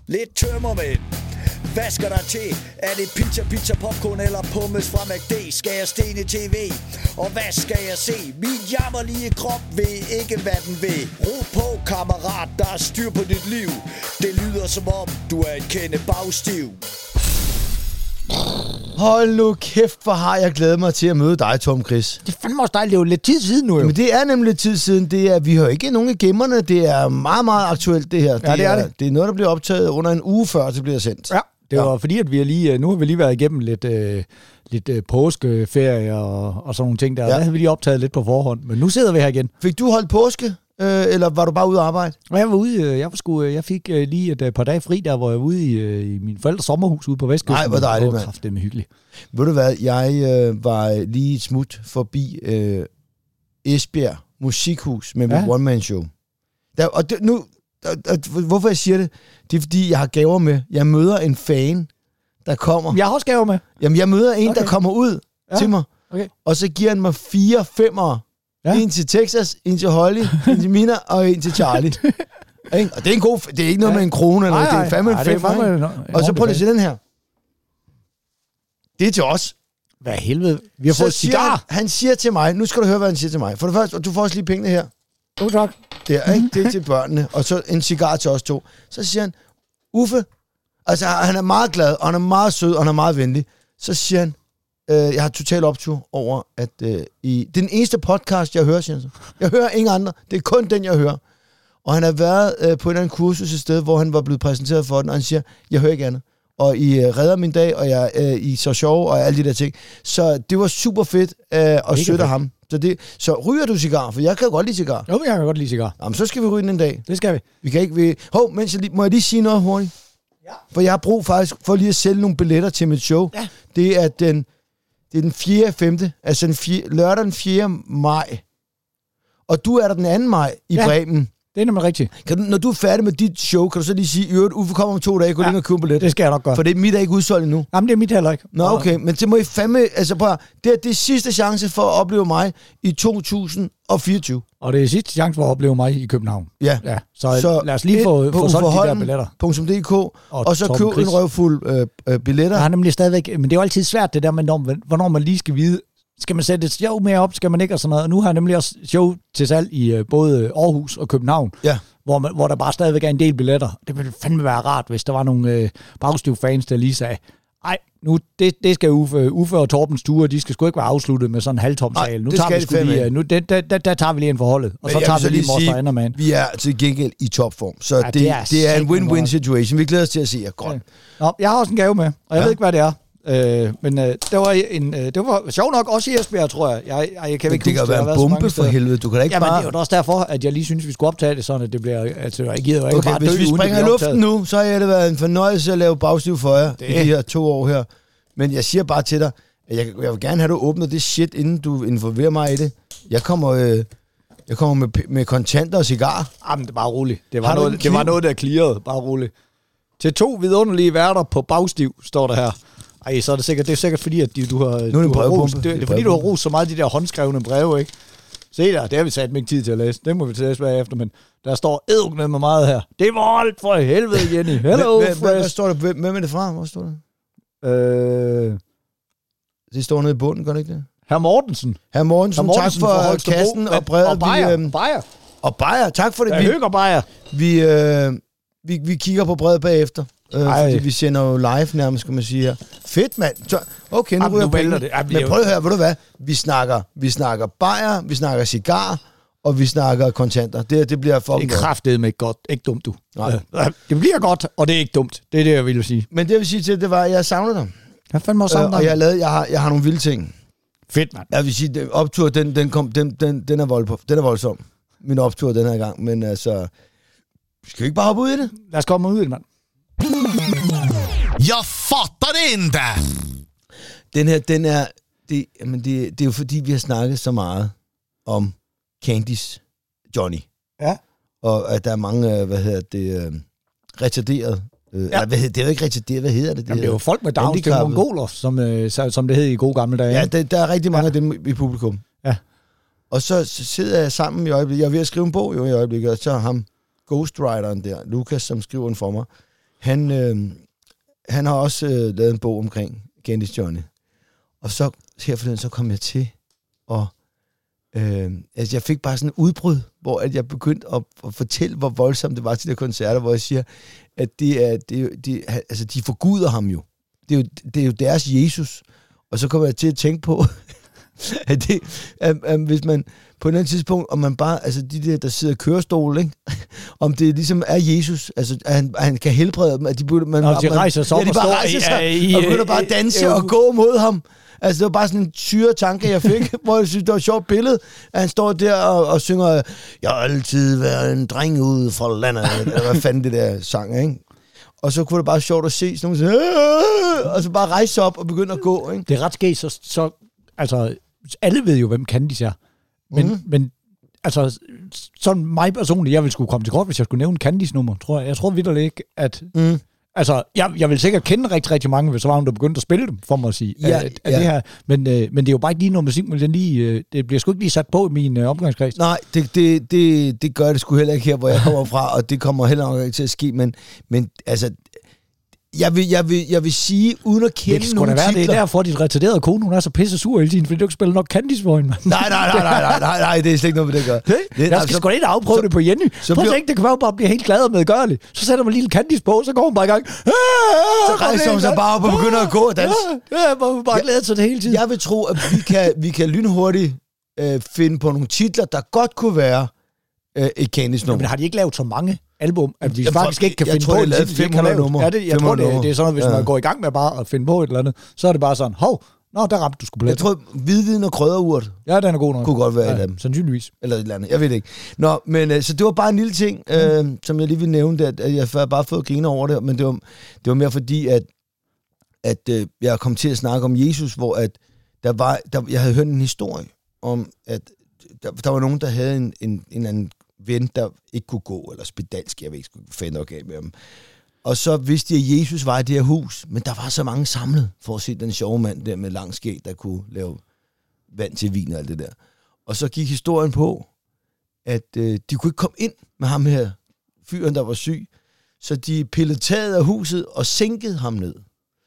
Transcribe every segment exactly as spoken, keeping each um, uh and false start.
lidt tømmermænd. Hvad skal der til? Er det pizza, pizza, popcorn eller pommes fra McD? Skal jeg stene tv? Og hvad skal jeg se? Min jammerlige krop ved ikke, hvad den vil. Ro på, kammerat, der er styr på dit liv. Det lyder som om, du er en kende bagstiv. Hold nu kæft, hvor har jeg glædet mig til at møde dig, Tom Chris. Det er fandme også dejligt, det er jo lidt tid siden nu jo. Men det er nemlig lidt tid siden. Det er, vi har ikke nogen af gemmerne. Det er meget, meget aktuelt, det her. Ja, det er, er det. Det er noget, der bliver optaget under en uge før, det bliver sendt. Ja, det var ja. fordi, at vi er lige, nu har vi lige været igennem lidt, øh, lidt øh, påskeferie og, og sådan nogle ting der. Ja. Der har vi lige optaget lidt på forhånd, men nu sidder vi her igen. Fik du holdt påske, øh, eller var du bare ude at arbejde? Jeg var ude, jeg, var sgu, jeg fik øh, lige et øh, par dage fri, der hvor jeg var ude i, øh, i min forældres sommerhus ude på Vestkysten. Nej, hvor dejligt, mand. Det er hyggeligt. Ved du hvad, jeg øh, var lige et smut forbi øh, Esbjerg Musikhus med mit ja. one-man-show. Der, og det, nu, der, der, hvorfor jeg siger det? Det er, fordi jeg har gaver med. Jeg møder en fan, der kommer. Jeg har også gaver med. Jamen, jeg møder en, okay. der kommer ud ja. til mig, okay. og så giver han mig fire femmer. Ja. En til Texas, en til Holly, en til Mina og en til Charlie. Og det er en god, det er ikke noget ja. med en krone eller noget, det er fandme en femmer. Og så prøv lige at se den her. Det er til os. Hvad helvede? Vi har så fået cigar. Han, han siger til mig, nu skal du høre, hvad han siger til mig. For det første, og du får også lige pengene her. Jo, tak. Det er, ikke? Det er til børnene. Og så en cigar til os to. Så siger han, Uffe, altså han er meget glad, og han er meget sød, og han er meget venlig. Så siger han, øh, jeg har total optur over, at øh, i, det er den eneste podcast, jeg hører, siger han så. Jeg hører ingen andre. Det er kun den, jeg hører. Og han har været øh, på et eller andet kursus et sted, hvor han var blevet præsenteret for den, og han siger, jeg hører ikke andet. Og I øh, redder min dag, og jeg øh, I så sjov, og alle de der ting. Så det var super fedt øh, at støtte ham. Så, det, så ryger du cigar? For jeg kan jo godt lide cigar. Jo, jeg kan godt lide cigar. Jamen, så skal vi ryge den en dag. Det skal vi. Vi kan ikke... Vi... Hov, mens jeg lige... Må jeg lige sige noget hurtigt? Ja. For jeg har brug faktisk for lige at sælge nogle billetter til mit show. Ja. Det er den, det er den fjerde femte Altså den fjerde, lørdag den fjerde maj Og du er der den anden maj i ja. Bremen. Det er nemlig rigtigt. Kan du, når du er færdig med dit show, kan du så lige sige, at Uffe kommer om to dage, gå ja, lige og købe billet? Det skal jeg nok gøre. For det er mit er ikke udsolgt endnu. Jamen, det er mit heller ikke. Nå, okay, men det må I fandme... Altså, prøv, det er det sidste chance for at opleve mig i to tusind og fireogtyve Og det er sidste chance for at opleve mig i København. Ja. ja så, så lad os lige få, få solgt de der billetter. punktum d k og, og så køb en røvfuld øh, øh, billetter. Jeg har nemlig stadigvæk... Men det er jo altid svært, det der med, hvornår man lige skal vide... Skal man sætte et show mere op, skal man ikke og sådan noget. Og nu har jeg nemlig også show til salg i uh, både Aarhus og København, ja. hvor, man, hvor der bare stadigvæk er en del billetter. Det ville fandme være rart, hvis der var nogle uh, bagstiv fans, der lige sagde, ej, nu, det, det skal Uffe, Uffe og Torbens ture, de skal sgu ikke være afsluttet med sådan en halvtom sal. Nu tager vi sgu lige, nu, det, der, der, der tager vi lige en forholdet, og så tager vi lige Moster og Anderman. Vi er til gengæld i topform, så ja, det, det, er, det er en win-win situation. Vi glæder os til at se jer godt. Ja. Nå, jeg har også en gave med, og jeg ja. ved ikke, hvad det er. Øh, men øh, det var en øh, det var sjovt nok også i Esbjerg, tror jeg. Jeg, jeg, jeg kan ikke det huske, kan være en bombe for helvede. Du kan da ikke Jamen, bare... det er jo også derfor, at jeg lige synes, vi skulle optage det sådan, at det bliver... Altså, jeg gider jo ikke okay, bare hvis dø, vi springer i luften nu, så har det været en fornøjelse at lave bagstiv for jer det. i de her to år her. Men jeg siger bare til dig, at jeg, jeg vil gerne have, du åbner det shit, inden du involverer mig i det. Jeg kommer... Øh, jeg kommer med, med kontanter og cigar. Jamen, det er bare roligt. Det var, noget, det var noget, der clearede. Bare roligt. Til to vidunderlige værter på bagstiv, står der her. Ej, så er det sikkert, det er sikkert fordi, at du har, nu er du har rost, det, det er fordi, du har rost så meget de der håndskrevne breve, ikke? Se der, det har vi sat mig ikke tid til at læse. Det må vi til at læse bagefter, men der står edderknæd med meget her. Det var alt for helvede, Jenny. Hello, hvad, hvad, hvad står der? Hvem er det fra? Hvor står det? Øh... Det står nede i bunden, gør det ikke det? Herr Mortensen. Herr Mortensen, tak for, for kassen og brevet. Og Bayer. Vi, øh, Bayer. Og Bayer, tak for det. Ja, hygger Bayer. Vi, øh, vi, vi kigger på brevet bagefter. Øh, fordi vi sender jo live nærmest, skal man sige her. Fedt, mand. Så, okay, nu ryger penge. Det. Jamen, men prøv at høre, ved du hvad? Vi snakker, vi snakker bajer, vi snakker cigar, og vi snakker kontanter. Det, det bliver fucking godt. Det er kraftedeme ikke godt. Ikke dumt, du. Nej. Det bliver godt, og det er ikke dumt. Det er det, jeg ville sige. Men det, jeg vil sige til det var, at jeg savnede dig. Jeg fandme også savnet øh, Og jeg har, lavet, jeg, har, jeg har nogle vilde ting. Fedt, mand. Jeg vil sige, at optur, den, den, kom, den, den, den, er vold på, den er voldsom. Min optur den her gang. Men altså, skal vi ikke bare hoppe ud i det? Lad os komme ud i det, mand. Jeg fatter det inte! Den her, den er... Det, jamen det, det er jo fordi, vi har snakket så meget om Candys Johnny. Ja. Og at der er mange, hvad hedder det, uh, retarderet. Uh, ja. Eller, hvad hedder, det er jo ikke retarderet, hvad hedder det? Det, jamen, det er jo folk med Downs, det er mongoler, som, uh, som det hed i gode gamle dage. Ja, der, der er rigtig mange ja. af dem i publikum. Ja. Og så, så sidder jeg sammen i øjeblikket. Jeg er ved at skrive en bog jo i øjeblikket, og så ham ghostwriteren der, Lukas, som skriver den for mig. han, øh, han har også øh, lavet en bog omkring Candice Johnny. Og så her forleden, så kom jeg til, og øh, altså jeg fik bare sådan en udbrud, hvor at jeg begyndte at, at fortælle, hvor voldsomt det var til de koncerter, hvor jeg siger, at det er, det, det, altså de forguder ham jo. Det er jo, det er jo deres Jesus. Og så kommer jeg til at tænke på, at, det, at, at hvis man på et eller andet tidspunkt, om man bare, altså de der, der sidder i kørestol, ikke? Om det ligesom er Jesus, altså at han, at han kan helbrede dem, at de, man, Nå, de rejser sig op ja, de bare rejser sig, i, i, og begynder bare at danse og gå mod ham. Altså, det var bare sådan en syre tanke, jeg fik, hvor jeg synes, det var et sjovt billede, at han står der og, og synger, jeg har altid været en dreng ude fra landet, eller hvad fanden det der sang, ikke? Og så kunne det bare sjovt at se sådan nogle, og så bare rejse sig op og begynde at gå, ikke? Det er ret skægt, så, så altså, alle ved jo, hvem Candice er. Men, mm. men altså, sådan mig personligt, jeg ville skulle komme til kort, hvis jeg skulle nævne Candice-nummer, tror jeg. Jeg tror vitterligt ikke, at... Mm. Altså, jeg, jeg vil sikkert kende rigtig, rigtig mange, hvis der var nogen, der begyndte at spille dem, for mig at sige. Ja, af, af ja. Det her. Men, øh, men det er jo bare ikke lige noget musik, men det, lige, øh, det bliver sgu ikke lige sat på i min øh, omgangskreds. Nej, det, det, det, det gør det sgu heller ikke her, hvor jeg kommer fra, og det kommer heller nok ikke til at ske, men, men altså... Jeg vil, jeg, vil, jeg vil sige, uden at kende det nogle være, titler... Det er derfor, at dit retarderede kone, hun er så pisse sur hele tiden, fordi du ikke spiller nok Candice for hende, man. Nej, nej, nej, nej, nej, nej, nej, det er slet ikke noget, det gør. Det, det, jeg skal altså, sgu da ikke afprøve så, det på Jenny. Prøv at tænke, det kan være, bare blive helt glad og medgørlig. Så sætter man lille Candice på, så går hun bare i gang. Så rejser hun sig bare op og begynder at gå og danse. Ja, ja bare, bare glæder sig det hele tiden. Jeg vil tro, at vi kan, vi kan lynhurtigt øh, finde på nogle titler, der godt kunne være øh, et Candice-nummer. Men har de ikke lavet så mange album, at vi jeg faktisk ikke kan jeg finde tror, på en titel, fem hundrede numre. Ja, det, jeg tror, det, det er sådan, at hvis ja. man går i gang med bare at finde på et eller andet, så er det bare sådan, hov, nå, der ramte du sgu på. Jeg tror, hvidvin og krydderurt. Ja, den er god nok. Kunne godt være ja, et af dem. Sandsynligvis. Eller et eller andet, jeg ved det ikke. Nå, men øh, så det var bare en lille ting, øh, mm. som jeg lige ville nævne, det, at jeg har bare fået griner over det, men det var, det var mere fordi, at, at øh, jeg kom til at snakke om Jesus, hvor at der var, der, jeg havde hørt en historie om, at der, der var nogen, der havde en, en, en anden ven, der ikke kunne gå, eller spedalsk, jeg ved ikke, skulle finde nok af med dem. Og så vidste de, at Jesus var i det her hus, men der var så mange samlet, for at se den sjove mand der med lang skæg, der kunne lave vand til vin og alt det der. Og så gik historien på, at øh, de kunne ikke komme ind med ham her, fyren, der var syg, så de pillede taget af huset og sænkede ham ned.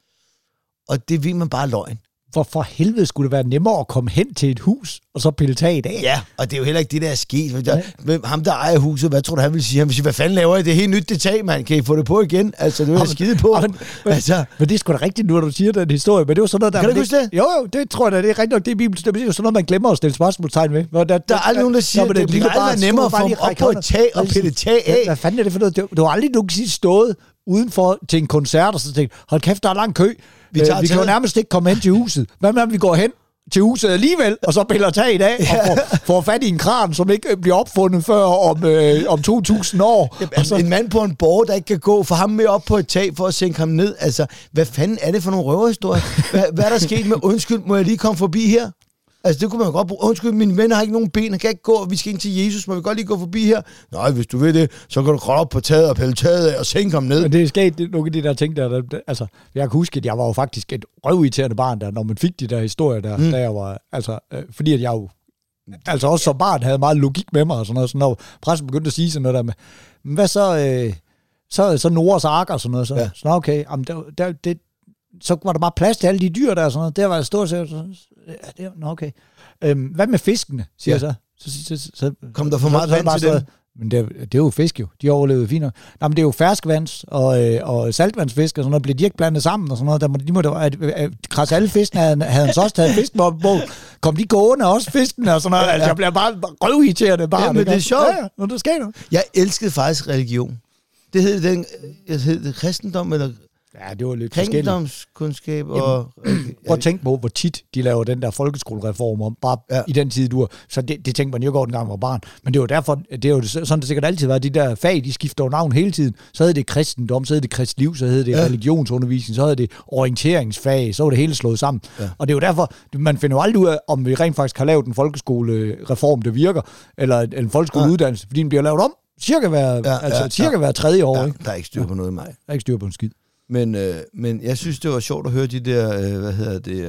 Og det ved man bare løgn. For for helvede skulle det være nemmere at komme hen til et hus, og så pille taget af. Ja, og det er jo heller ikke det, der er sket. Der, ja. Ham, der ejer huset, hvad tror du, han vil sige? Han vil sige, hvad fanden laver I? Det er helt nyt, det tag, man. Kan I få det på igen? Altså, det er jeg skide på. Men, altså. men det er sgu da rigtigt, nu, når du siger den historie. Men det var sådan noget, der... Kan du huske det? Jo, jo, det tror jeg da, det er rigtigt nok. Det er Bibelens, det er jo sådan noget, man glemmer at stille spørgsmålstegn ved. Der, der, der er aldrig nogen, der siger, at det bliver aldrig nemmere at få op på et tag og pille tag af. Hvad fanden er det for noget? Du har aldrig nogensinde stået udenfor til en koncert, og så tænkt, hold kæft, der er lang kø. Vi, øh, vi kan jo nærmest ikke komme hen til huset. Hvad med, om vi går hen til huset alligevel, og så piller taget af, ja. og får, får fat i en kran, som ikke bliver opfundet før om, øh, om to tusind år. Jamen, og så... En mand på en borg, der ikke kan gå, for ham med op på et tag for at sænke ham ned. Altså, hvad fanden er det for nogle røverhistorier? Hvad, hvad er der sket med, undskyld, må jeg lige komme forbi her? Altså, det kunne man godt bruge. Undskyld, min ven har ikke nogen ben, han kan ikke gå, vi skal ind til Jesus, må vi godt lige gå forbi her? Nej, hvis du vil det, så kan du kravle op på taget og pille taget af og sænke ham ned. Men det er sket, det er nogle af de der ting, der, der, der altså, jeg kan huske, at jeg var jo faktisk et røvirriterende barn der, når man fik de der historier der, mm. der jeg var, altså, øh, fordi at jeg jo, altså også som barn havde meget logik med mig og sådan noget, så når pressen begyndte at sige sådan noget der med, hvad så, øh, så, så Noras ark og sådan noget, så, ja. så okay, jamen, der, der, det, så var der bare plads til alle de dyr der og sådan noget, der var jeg stort set, så, ja, det, nå, okay. Øhm, hvad med fiskene, siger ja. jeg så? Så, så, så? Kom der for meget så, vand så til dem? Men det er, det er jo fisk jo. De overlevede fint. Nej, men det er jo ferskvands og, øh, og saltvandsfisk og sådan noget. Bliver de ikke blandet sammen og sådan noget? Der må, de må da, at, at, krasse alle fiskene havde, havde han så også taget fisken op på. Kom de gående også fiskene og sådan noget? Ja, ja. Altså, jeg bliver bare røvirriterende bare. Ja, men det er sjovt. Ja, ja, det sker jo. Jeg elskede faktisk religion. Det hed den, jeg hed det kristendom eller... Ja, det var lidt forskelligt. Kringdomskundskab og... Jamen, prøv at tænke på, hvor tit de laver den der folkeskolereform om, bare ja. i den tid, du var. Så det, det tænkte man jo godt en gang, man var barn. Men det var derfor, det er jo sådan, det sikkert altid var, de der fag, de skifter jo navn hele tiden. Så hed det kristendom, så hed det kristliv, så hed det ja. religionsundervisning, så hed det orienteringsfag, så var det hele slået sammen. Ja. Og det er jo derfor, man finder jo aldrig ud af, om vi rent faktisk har lavet en folkeskolereform, der virker, eller en folkeskoleuddannelse, fordi den bliver lavet om cirka hver, ja, altså, ja, cirka ja. hver tredje år. Ja, ikke? Der er ikke styr på noget i mig. Der er ikke styr på en skid. Men, øh, men jeg synes, det var sjovt at høre de der, øh, hvad hedder det, øh,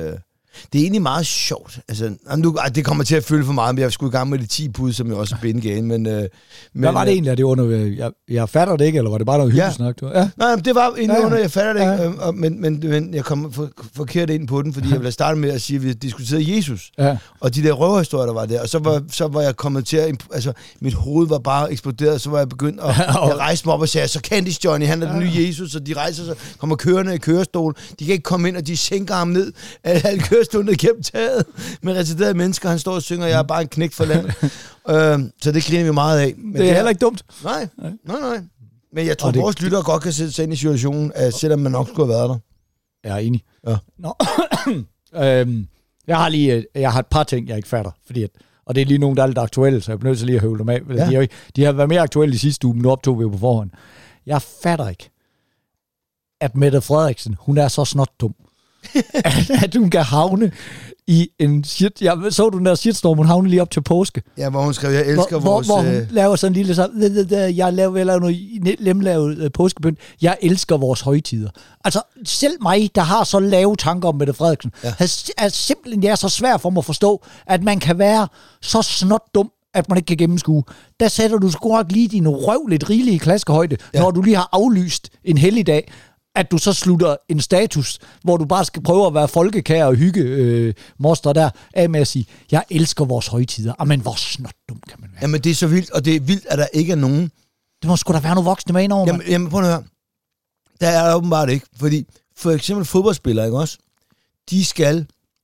Det er egentlig meget sjovt. Altså, nu, det kommer til at føle for meget, men jeg skulle i gang med de ti bud, som jeg også er bindegale. Men, øh, men, hvad var det egentlig, at det under, jeg, jeg fatter det ikke, eller var det bare noget hyggesnak? Ja. Ja. Nej, det var egentlig ja, ja. under, jeg fatter det ikke, ja. men, men, men jeg kom for, forkert ind på den, fordi jeg ville starte med at sige, at vi diskuterede Jesus, ja. og de der røverhistorier, der var der, og så var, så var jeg kommet til at, altså, mit hoved var bare eksploderet, så var jeg begyndt at jeg rejse mig op og sige, så Candice Johnny, han er ja. den nye Jesus, og de rejser sig, kommer kørende i kørestol, de kan ikke komme ind, og de sænker ham ned, alle kørestolen gennem taget med retarderede mennesker. Han står og synger, jeg er bare en knægt for landet. øh, så det griner vi meget af. Men det er det heller ikke dumt. Nej, nej, nej. Men jeg tror, at vores lyttere godt kan sætte sig ind i situationen, at selvom man nok skulle have været der. Jeg er enig. Ja. Nå. øhm, jeg har lige jeg har et par ting, jeg ikke fatter. Fordi at, og det er lige nogle, der er lidt aktuelle, så jeg bliver nødt til lige at høvle dem af. Ja. De, har, de har været mere aktuelle i sidste uge, men nu optog vi jo på forhånd. Jeg fatter ikke, at Mette Frederiksen, hun er så snot dum. at, at hun kan havne i en shit. Jeg så du den der shitstorm, hun havne lige op til påske. Ja, hvor hun skrev, jeg elsker hvor, vores... Hvor, hvor hun laver sådan en lille så, jeg laver, jeg laver noget lemlavet uh, påskebøn. Jeg elsker vores højtider. Altså, selv mig, der har så lave tanker om Mette Frederiksen, ja. er simpelthen det er så svært for mig at forstå, at man kan være så snot dum, at man ikke kan gennemskue. Der sætter du sgu nok lige din røv lidt rigelige klaskehøjde, ja. når du lige har aflyst en helligdag, at du så slutter en status, hvor du bare skal prøve at være folkekær og hygge øh, moster der, af med at sige, jeg elsker vores højtider. Jamen, hvor snot dum kan man være. Jamen, det er så vildt, og det er vildt, at der ikke er nogen... Det må sgu da være nogle voksne med indover, jamen, jamen, prøv at høre. Der er der åbenbart ikke, fordi for eksempel fodboldspillere, ikke også? De skal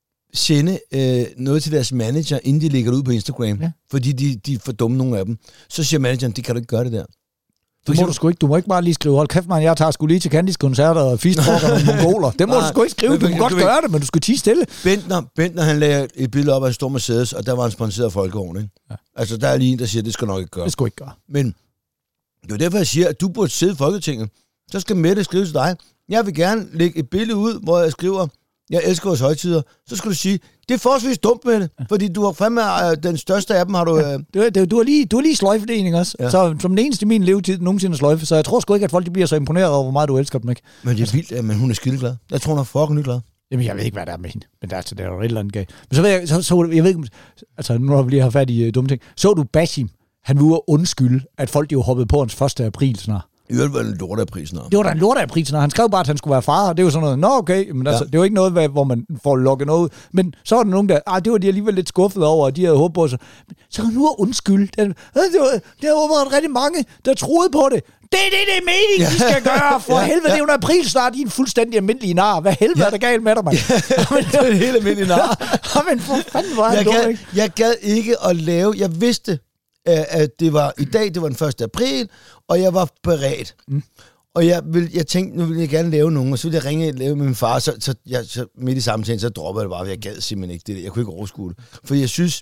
sende øh, noget til deres manager, inden de lægger det ud på Instagram, ja. fordi de, de er for dumme, nogle af dem. Så siger manageren, det kan du ikke gøre det der. Det må du sgu ikke. Du må ikke bare lige skrive, hold kæft, man, jeg tager sgu lige til Candice-koncerter og fistfokker og mongoler. Det må nej, du sgu ikke skrive. Du må godt gøre det, men du skal tie stille. Bentner, Bentner han lagde et billede op af en stor Mercedes, og der var en sponsoreret folkevogn, ikke? Ja. Altså, der er lige en, der siger, det skal nok ikke gøre. Det skal ikke gøre. Men det er derfor, jeg siger, at du burde sidde i Folketinget. Så skal Mette skrive til dig. Jeg vil gerne lægge et billede ud, hvor jeg skriver, jeg elsker vores højtider. Så skal du sige, det er forholdsvis dumt med det, fordi du har fandme uh, den største af dem, har du... Uh... Ja, du, du, du har lige, du har lige sløjfedeling også. Ja. Så som den eneste i min levetid nogensinde sløjfe, så jeg tror sgu ikke, at folk de bliver så imponeret over, hvor meget du elsker dem, ikke? Men det er vildt, men hun er skideglad. Jeg tror, hun er fucking glad. Jamen, jeg ved ikke, hvad der er med hende. Men der er, der er jo et eller andet galt. Men så ved jeg, så, så, jeg ved ikke, altså nu har vi lige haft fat i uh, dumme ting. Så du Bashim, han var ude at undskylde, at folk de jo hoppede på hans første april snart. I øvrigt var det en lorteapris snart. Det var da en lorteapris snart. Han skrev bare, at han skulle være far, og det var sådan noget, nå okay, men altså, ja. det var ikke noget, hvor man får lukket noget ud. Men så var der nogen, der, ah, det var de alligevel lidt skuffet over, og de havde håbet på sig. Så kan nu at undskylde. Det, det var, det var rigtig mange, der troede på det. Det er det, det er meningen, ja. de skal gøre. For ja. helvede, ja. det er jo en april snart, I er en fuldstændig almindelig nar. Hvad helvede ja. er der galt med dig, mand? Ja. Det er en helt almindelig nar. Men for fanden var han dum, ikke? Jeg gad ikke at lave, jeg vidste, at det var i dag, det var den første april, og jeg var beredt. Mm. Og jeg, vil, jeg tænkte, nu vil jeg gerne lave nogen, og så ville jeg ringe lave med min far, så, så, jeg, så midt i samtalen, så droppede jeg det bare, for jeg gad simpelthen ikke det. Jeg kunne ikke overskue det. For jeg synes,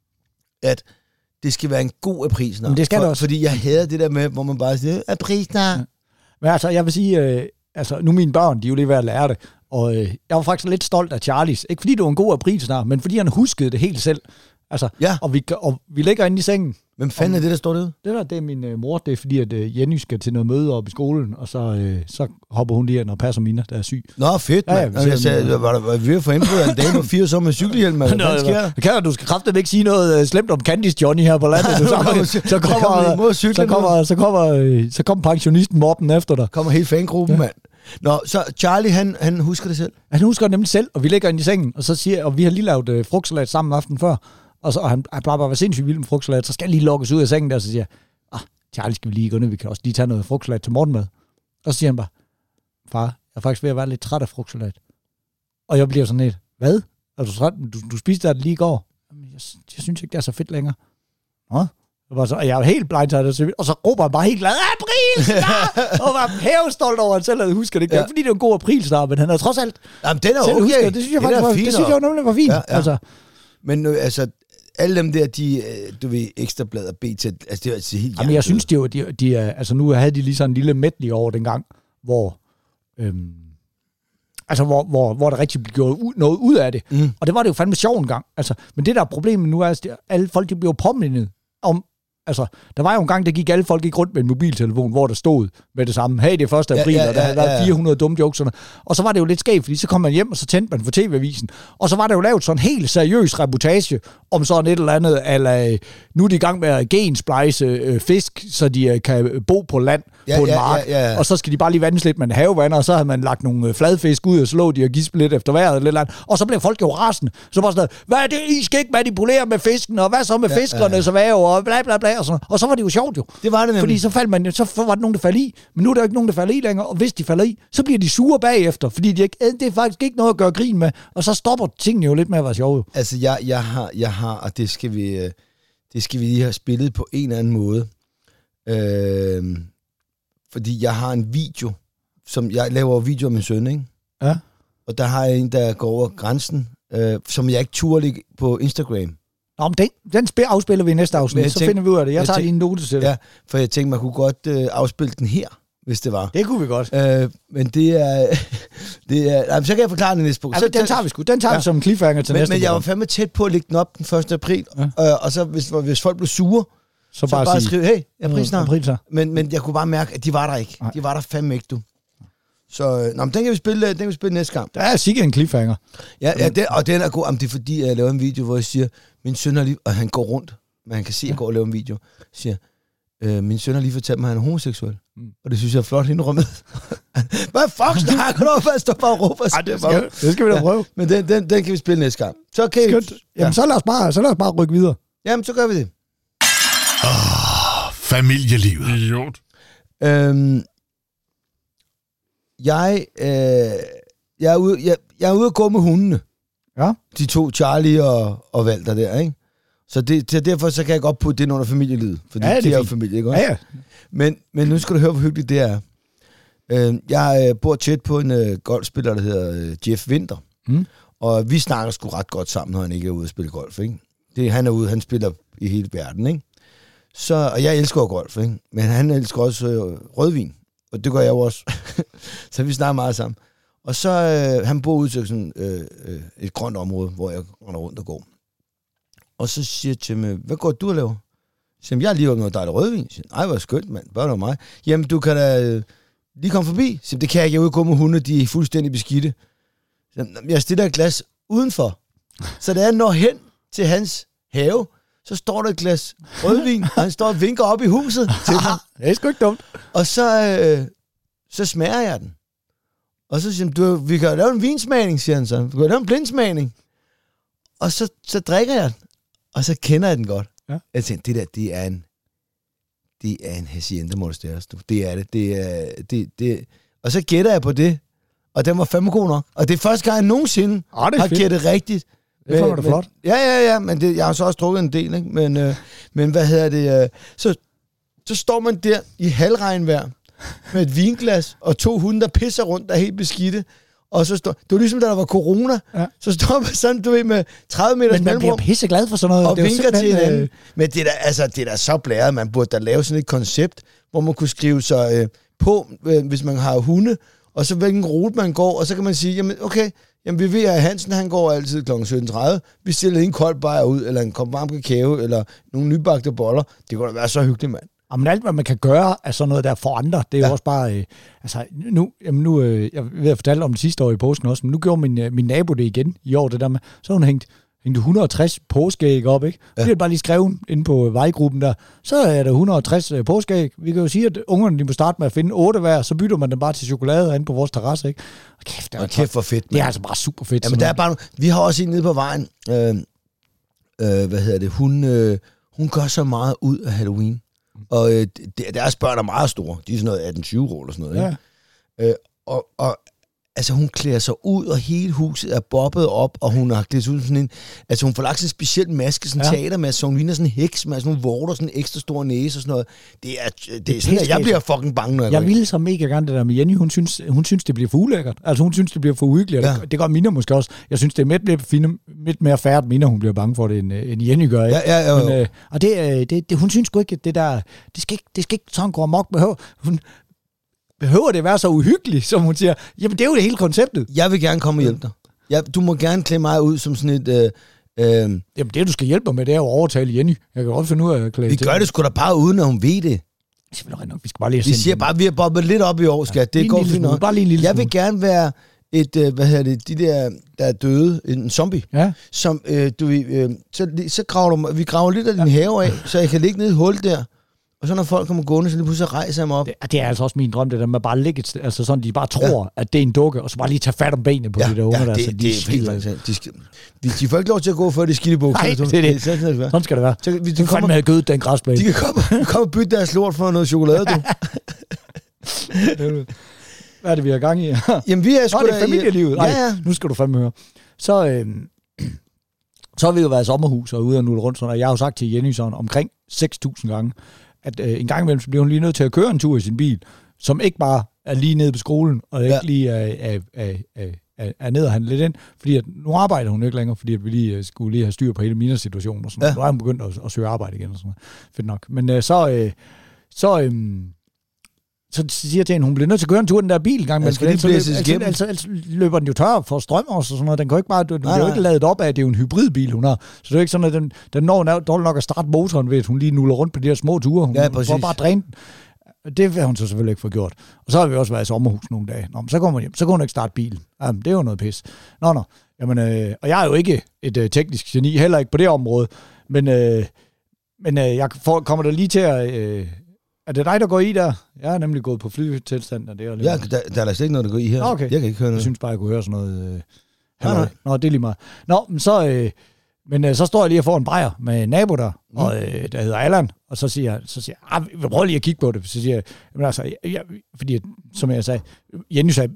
at det skal være en god april snart. Men det skal for, det også. Fordi jeg hader det der med, hvor man bare siger, april snart. Ja. Men altså, jeg vil sige, øh, altså, nu mine børn, de er jo lige ved at lære det, og øh, jeg var faktisk lidt stolt af Charlies. Ikke fordi det var en god april snart, men fordi han huskede det helt selv. Altså, ja. og, vi, og vi ligger inde i sengen. Hvem fanden er det, der står derude? Det der, det er min øh, mor. Det er fordi, at øh, Jenny skal til noget møde op i skolen, og så, øh, så hopper hun lige ind og passer Mina, der er syg. Nå, fedt, mand. Ja, ja, altså, jeg sagde, øh, var der ved at få indbrud af en dame på fire år med cykelhjelm, mand. Hvad sker der? Kan du skal kraftigt ikke sige noget øh, slemt om Candice Johnny her på landet. Så, så, så kommer, så kommer, så kommer, øh, så kommer pensionisten Morten efter dig. Kommer hele fangruppen, ja. mand. Nå, så Charlie, han, han husker det selv? Han husker det nemlig selv, og vi ligger inde i sengen, og så siger, og vi har lige lavet øh, frugtsalat sammen aften før. Og så og han, han plejer bare at være sindssygt vild med frugtsalat, så skal han lige lukkes ud af sengen der, og så siger jeg, ah, Charlie, skal vi lige gå ned, vi kan også lige tage noget frugtsalat til morgenmad. Og så siger han bare, far, jeg er faktisk ved at være lidt træt af frugtsalat. Og jeg bliver sådan lidt, hvad? Er du træt? Du, du spiste det lige i går. Jeg, jeg synes ikke, det er så fedt længere. Nå? Så, og jeg er helt blindtaget, og så råber han bare helt glad, aprilsnar! Og var hævestolt over, at han selv havde husket det. Ikke ja. fordi det var en god aprilsnar, men han havde trods alt jamen, den er okay. Husket. Det synes jeg faktisk var, det synes jeg nemlig var fint. Ja, ja. Altså. Men altså, alle dem der, de, du ved, Ekstrablad og B T, altså det er altså helt... Jamen jeg synes, de, de, de er, altså nu havde de lige sådan en lille medley over den gang, hvor, øhm, altså hvor, hvor, hvor der rigtig blev gjort ud, noget ud af det. Mm. Og det var det jo fandme sjov en gang. Altså, men det der er problemet nu er, at alle folk de bliver påmindet om, Altså, der var jo en gang, der gik alle folk gik rundt med en mobiltelefon, hvor der stod med det samme. Hey, det er første april, ja, ja, ja, og der havde været ja, ja. fire hundrede dumme jokes. Og så var det jo lidt skævt, fordi så kom man hjem, og så tændte man for T V-avisen. Og så var der jo lavet sådan en helt seriøs reportage om sådan et eller andet, eller nu er de i gang med at gensplejse øh, fisk, så de øh, kan bo på land ja, på en ja, mark. Ja, ja, ja. Og så skal de bare lige vandes lidt med en havevander, og så havde man lagt nogle øh, fladfisk ud, og så lå de og gispe lidt efter vejret. Eller andet. Og så blev folk jo rasende. Så bare sådan, hvad er det, I skal ikke manipulere med fisken, og hvad så med ja, fiskerne, ja, ja. så hvad og bla bla bla. Og, sådan. Og så var det jo sjovt jo. Det var det nemlig. Fordi så, faldt man, så var der nogen, der faldt i. Men nu er der jo ikke nogen, der falder i længere. Og hvis de falder i, så bliver de sure bagefter. Fordi de ikke, det er faktisk ikke noget at gøre grin med. Og så stopper tingene jo lidt med at være sjove. Altså, jeg, jeg, har, jeg har, og det skal, vi, det skal vi lige have spillet på en eller anden måde. Øh, fordi jeg har en video, som jeg laver video af min søn, ikke? Ja. Og der har jeg en, der går over grænsen, øh, som jeg ikke turde ligge på Instagram. Nå, men den, den spil, afspiller vi i næste afsnit, så tænk, finder vi ud af det. Jeg, jeg tager tænk, lige en note til det. Ja, for jeg tænkte, man kunne godt øh, afspille den her, hvis det var. Det kunne vi godt. Øh, men det er... det er nej, så kan jeg forklare det næste program. Ja, den tager vi sgu. Den tager ja. vi som cliffhanger til men, næste Men jeg var fandme tæt på at lægge den op den første april, ja. øh, og så hvis, hvis folk blev sure, så, så bare, bare sige, skrive, hey, april snart. April så. Men, men jeg kunne bare mærke, at de var der ikke. Nej. De var der fandme ikke, du. Så nå, men den kan vi spille, den kan vi spille næste gang. Der er sikkert en cliffhanger. Ja, ja den, og den er god. Jamen, det er fordi, jeg laver en video, hvor jeg siger, min søn har lige... Og han går rundt, men han kan se, at jeg går og laver en video. Siger, øh, min søn har lige fortalt mig, at han er homoseksuel. Mm. Og det synes jeg er flot indrømmet. Hvad fuck snakker du om? Hvad står bare og råber? Ej, det, skal, det skal vi da prøve. Ja, men den, den, den kan vi spille næste gang. Så okay. Skønt. Jamen, ja. så, lad os bare, så lad os bare rykke videre. Jamen, så gør vi det. Oh, familielivet. Idiot. Øhm, jeg, øh, jeg, er ude, jeg, jeg er ude at gå med hundene. Ja. De to, Charlie og, og Walter der, ikke? Så det, det, derfor så kan jeg godt putte det under familielivet. Fordi ja, det, det er jo familie, ikke? Ja, ja. Men, men nu skal du høre, hvor hyggeligt det er. Øh, jeg øh, bor tæt på en øh, golfspiller, der hedder øh, Jeff Winter. Mm. Og vi snakker sgu ret godt sammen, når han ikke er ude at spille golf, ikke? Det, han er ude, han spiller i hele verden, ikke? Så, og jeg elsker golf, ikke? Men han elsker også øh, rødvin. Og det gør jeg jo også. Så vi snakker meget sammen. Og så, øh, han bor ude til sådan øh, øh, et grønt område, hvor jeg render rundt og går. Og så siger jeg til mig, hvad går du og laver? Så siger jeg, jeg har lige været noget dejligt rødvin. Så siger jeg, ej, hvor skønt, mand. Børn og mig. Jamen, du kan da øh, lige komme forbi. Så siger jeg, det kan jeg ikke. Jeg er ude og gå med hunde, de er fuldstændig beskidte. Så jeg, jeg stiller et glas udenfor. Så da jeg når hen til hans have, så står der et glas rødvin, og han står og vinker op i huset til mig. Det er sgu ikke dumt. Og så, øh, så smager jeg den. Og så siger han, du, vi kan jo lave en vinsmagning, siger han så. Vi kan jo lave en blindsmagning. Og så, så drikker jeg den, og så kender jeg den godt. Ja. Jeg tænkte, det der, det er en, det er en Hacienda Monasteros. Det er det. det, er, det, det. Og så gætter jeg på det, og den var fandme god nok. Og det er første gang, jeg nogensinde oh, har gættet rigtigt. Det er det flot. Ja, ja, ja, men det, jeg har så også drukket en del, ikke? Men, øh, men hvad hedder det? Øh, så, så står man der i halvregnvejr med et vinglas og to hunde, der pisser rundt, der er helt beskidte. Og så står, det var ligesom, da der var corona, ja. Så står man sådan, du ved, med tredive meters mellemrum. Men man bliver pisseglad for sådan noget. Og det vinker til hinanden. Øh... Men det er da, altså, det er da så blæret, man burde da lave sådan et koncept, hvor man kunne skrive sig øh, på, øh, hvis man har hunde, og så hvilken rute man går, og så kan man sige, jamen okay, jamen vi ved, at Hansen, han går altid klokken sytten tredive. Vi stiller en kold bajer ud, eller en kop varm kakao, eller nogle nybagte boller. Det kunne da være så hyggeligt, mand. Men alt, hvad man kan gøre af sådan noget der for andre, det er ja. jo også bare... Øh, altså, nu... Jamen nu øh, jeg ved at fortælle om det sidste år i påsken også, men nu gjorde min, øh, min nabo det igen i år, det der med... Så hun hængt, hængt et hundrede og tres påskeæg op, ikke? Ja. Det er bare lige skrevet inde på vejgruppen der. Så er der et hundrede og tres øh, påskeæg. Vi kan jo sige, at ungerne de må starte med at finde otte hver, så bytter man dem bare til chokolade inde på vores terrasse, ikke? Og kæft, det er, og kæft for fedt, man. Det er altså bare super fedt. Jamen, der er bare... Vi har også en nede på vejen. Øh, øh, hvad hedder det? Hun, øh, hun gør så meget ud af Halloween. Og øh, deres børn er meget store. De er sådan noget atten tyve år eller sådan noget. Ikke? Ja. Øh, og, og altså, hun klæder sig ud, og hele huset er bobbet op, og hun har klædt ud sådan en... Altså, hun får lagt sådan en speciel maske, sådan en ja. teatermaske, så hun ligner sådan en heks med sådan nogle vorter, sådan en ekstra stor næse og sådan noget. Det er, det, det er sådan, at jeg bliver fucking bange, når jeg Jeg ville så mega gerne det der med Jenny. Hun synes, hun synes det bliver for ulækkert. Altså, hun synes, det bliver for uhyggeligt. Ja. Det gør Mina måske også. Jeg synes, det er lidt, lidt, lidt mere færdigt, Mina, hun bliver bange for det, end, end Jenny gør. Ikke? Ja, ja, jo, jo. Men, øh, og det, det, det, hun synes sgu ikke, det der... Det skal ikke, det skal ikke sådan gå amok behøver. Hun, behøver det være så uhyggeligt, som hun siger? Jamen, det er jo det hele konceptet. Jeg vil gerne komme og hjælpe dig. Jeg, du må gerne klæde mig ud som sådan et, øh, Øhm, Jamen det, du skal hjælpe mig med, det er jo at overtale Jenny. Jeg kan godt finde ud af at klæde vi gør det sgu da bare uden, at hun ved det. Vi skal bare lige Vi siger bare, at vi har bobbet lidt op i år, skat. Det ja, går fint nok. Bare lige en lille Jeg vil gerne være et, øh, hvad hedder det, de der, der er døde, en zombie, ja. som, øh, du øh, så, så graver du, vi graver lidt af din have af, så jeg kan ligge nede i et hul der, og så når folk kommer gående, så lige pludselig rejser jeg mig op. Det, det er altså også min drøm, det der med bare ligge et sted, altså sådan, de bare tror, ja. at det er en dukke, og så bare lige tage fat om benene på ja, de der unger, ja, der, det, så det, de det er skider. helt de, skal, de, de får ikke lov til at gå før de skidte bukser. Nej, det er det. Sådan, det sådan skal det være. Så, vi, de du kommer med at gøde den græsplæne. De kan komme, komme og bytte deres lort for noget chokolade, du. Hvad er det, vi har gang i? Jamen, vi er sgu Nå, det er familielivet. Nej, ja, ja. Nu skal du fandme høre. Så, øh, så har vi jo været i sommerhus og ude og nulle rundt sådan, og jeg har jo sagt til Jenny sådan omkring seks tusind gange, at øh, en gang imellem så bliver hun lige nødt til at køre en tur i sin bil, som ikke bare er lige nede på skolen, og ikke ja. lige er, er, er, er, er ned og handle lidt ind, fordi at nu arbejder hun ikke længere, fordi at vi lige skulle lige have styr på hele min situation, og sådan ja. Nu er hun begyndt at, at søge arbejde igen, og sådan noget. Fedt nok. Men øh, så... Øh, så øh, Så siger jeg til hende, hun bliver nødt til at køre en tur i den der bil gang, men ja, så løb, altså, altså, altså løber den jo tør for strøm og sådan noget. Den kan jo ikke bare, den bliver jo ikke ladet op af, at det er jo en hybridbil, hun har. Så det er ikke sådan, at den, den når dårligt nok at starte motoren ved, at hun lige nuller rundt på de her små ture. Hun, ja, hun får bare dræne den. Det har hun så selvfølgelig ikke fået gjort. Og så har vi også været i sommerhus nogle dage. Nå, men så kommer hun hjem, så kan hun ikke starte bilen. Jamen, det er jo noget pis. Nå, nå. Jamen, øh, og jeg er jo ikke et øh, teknisk geni, heller ikke på det område. Men, øh, men øh, jeg får, kommer der lige til at... Øh, Er det dig, der går i der? Jeg er nemlig gået på flytilstand. Og det er ja, der, der er da slet ikke noget, der går i her. Okay. Jeg kan ikke høre noget. Jeg synes bare, jeg kunne høre sådan noget... Øh, nej, nej. Nå, det er lige meget. Nå, men så, øh, men, øh, så står jeg lige og får en bajer med en nabo der, mm. og, øh, der hedder Allan, og så siger jeg, så siger jeg, vi prøver lige at kigge på det. Så siger jeg, jamen altså, jeg, jeg, fordi, som jeg sagde, Jenny sagde,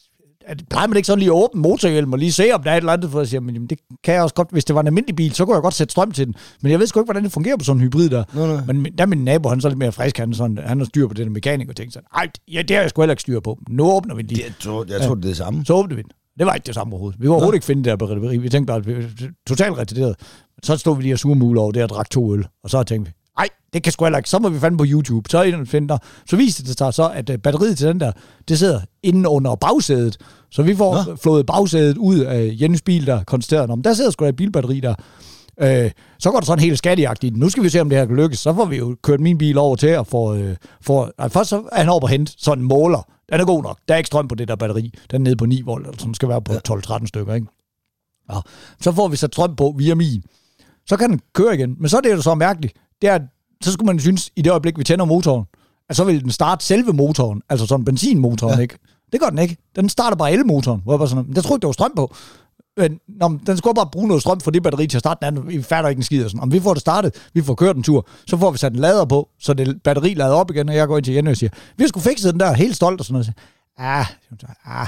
at plejer man ikke sådan lige at åbne motorhjelm og lige se, om der er et eller andet, for jeg siger, men jamen, det kan jeg også godt, hvis det var en almindelig bil, så kunne jeg godt sætte strøm til den. Men jeg ved sgu ikke, hvordan det fungerer på sådan en hybrid der. Nå, nå. Men der er min nabo, han er så lidt mere frisk, han, sådan, han har styr på det der mekanik og tænkte sådan, ej, ja, det har jeg sgu heller ikke styr på. Nu åbner vi den lige. Jeg tror, jeg tror ja. det er det samme. Så åbner vi den. Det var ikke det samme overhovedet. Vi var overhovedet ikke finde det der batteri. Vi tænkte bare, at vi var totalt retarderet. Så stod vi lige og surmule over det og drak to øl. Og så tænkte vi, ej, det kan sgu heller ikke. Så må vi finde på YouTube. Så, finder, så viste det sig så, at batteriet til den der, det sidder inde under bagsædet. Så vi får ja. flået bagsædet ud af Jens bil, der konstaterer, om der sidder sgu da et bilbatteri der. Øh, så går der sådan helt skattejagt i den. Nu skal vi se, om det her kan lykkes. Så får vi jo kørt min bil over til og får... Øh, får altså først så er han over på hente sådan en måler. Den er god nok. Der er ikke strøm på det der batteri. Den er nede på ni volt, altså den skal være på tolv tretten stykker, ikke? Ja. Så får vi sat strøm på via min. Så kan den køre igen. Men så er det jo så mærkeligt. Det er, så skulle man synes, i det øjeblik, vi tænder motoren, at så vil den starte selve motoren, altså sådan benzinmotoren, ja. Ikke? Det gør den ikke. Den starter bare elmotoren. Hvor jeg bare sådan, jeg troede ikke, der var strøm på. Men, nå, den skulle bare bruge noget strøm for det batteri til at starte den anden. Vi fatter ikke en skid. Sådan. Om vi får det startet, vi får kørt en tur, så får vi sat en lader på, så det batteri lader op igen, og jeg går ind til Jenny og siger, vi skulle fikse den der, helt stolt og sådan noget. Ah, ah,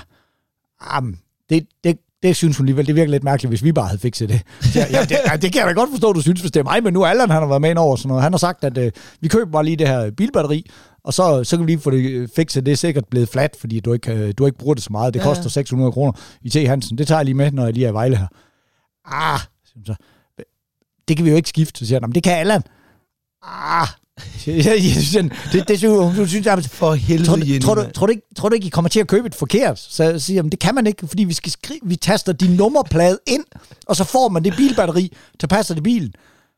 ah, det, det, det synes hun alligevel, det virker lidt mærkeligt, hvis vi bare havde fikset det. Ja, ja, det, ja, det kan jeg da godt forstå, du synes, hvis det er mig, men nu Allan, han har været med ind over sådan noget. Han har sagt, at øh, vi køber bare lige det her bilbatteri, og så, så kan vi lige få det fikset. Det er sikkert blevet flat, fordi du ikke, du ikke bruger det så meget. Det ja, koster seks hundrede kroner i T. Hansen. Det tager jeg lige med, når jeg lige er i Vejle her. Ah, så, det kan vi jo ikke skifte. Så siger han, det kan Allan. Ah, det, det, det synes, du synes jeg, for helvede, tror, tror, du, tror, du ikke, tror du ikke, I kommer til at købe et forkert? Så siger jeg, det kan man ikke, fordi vi skal skrive, vi taster din nummerplade ind, og så får man det bilbatteri, der passer til bilen.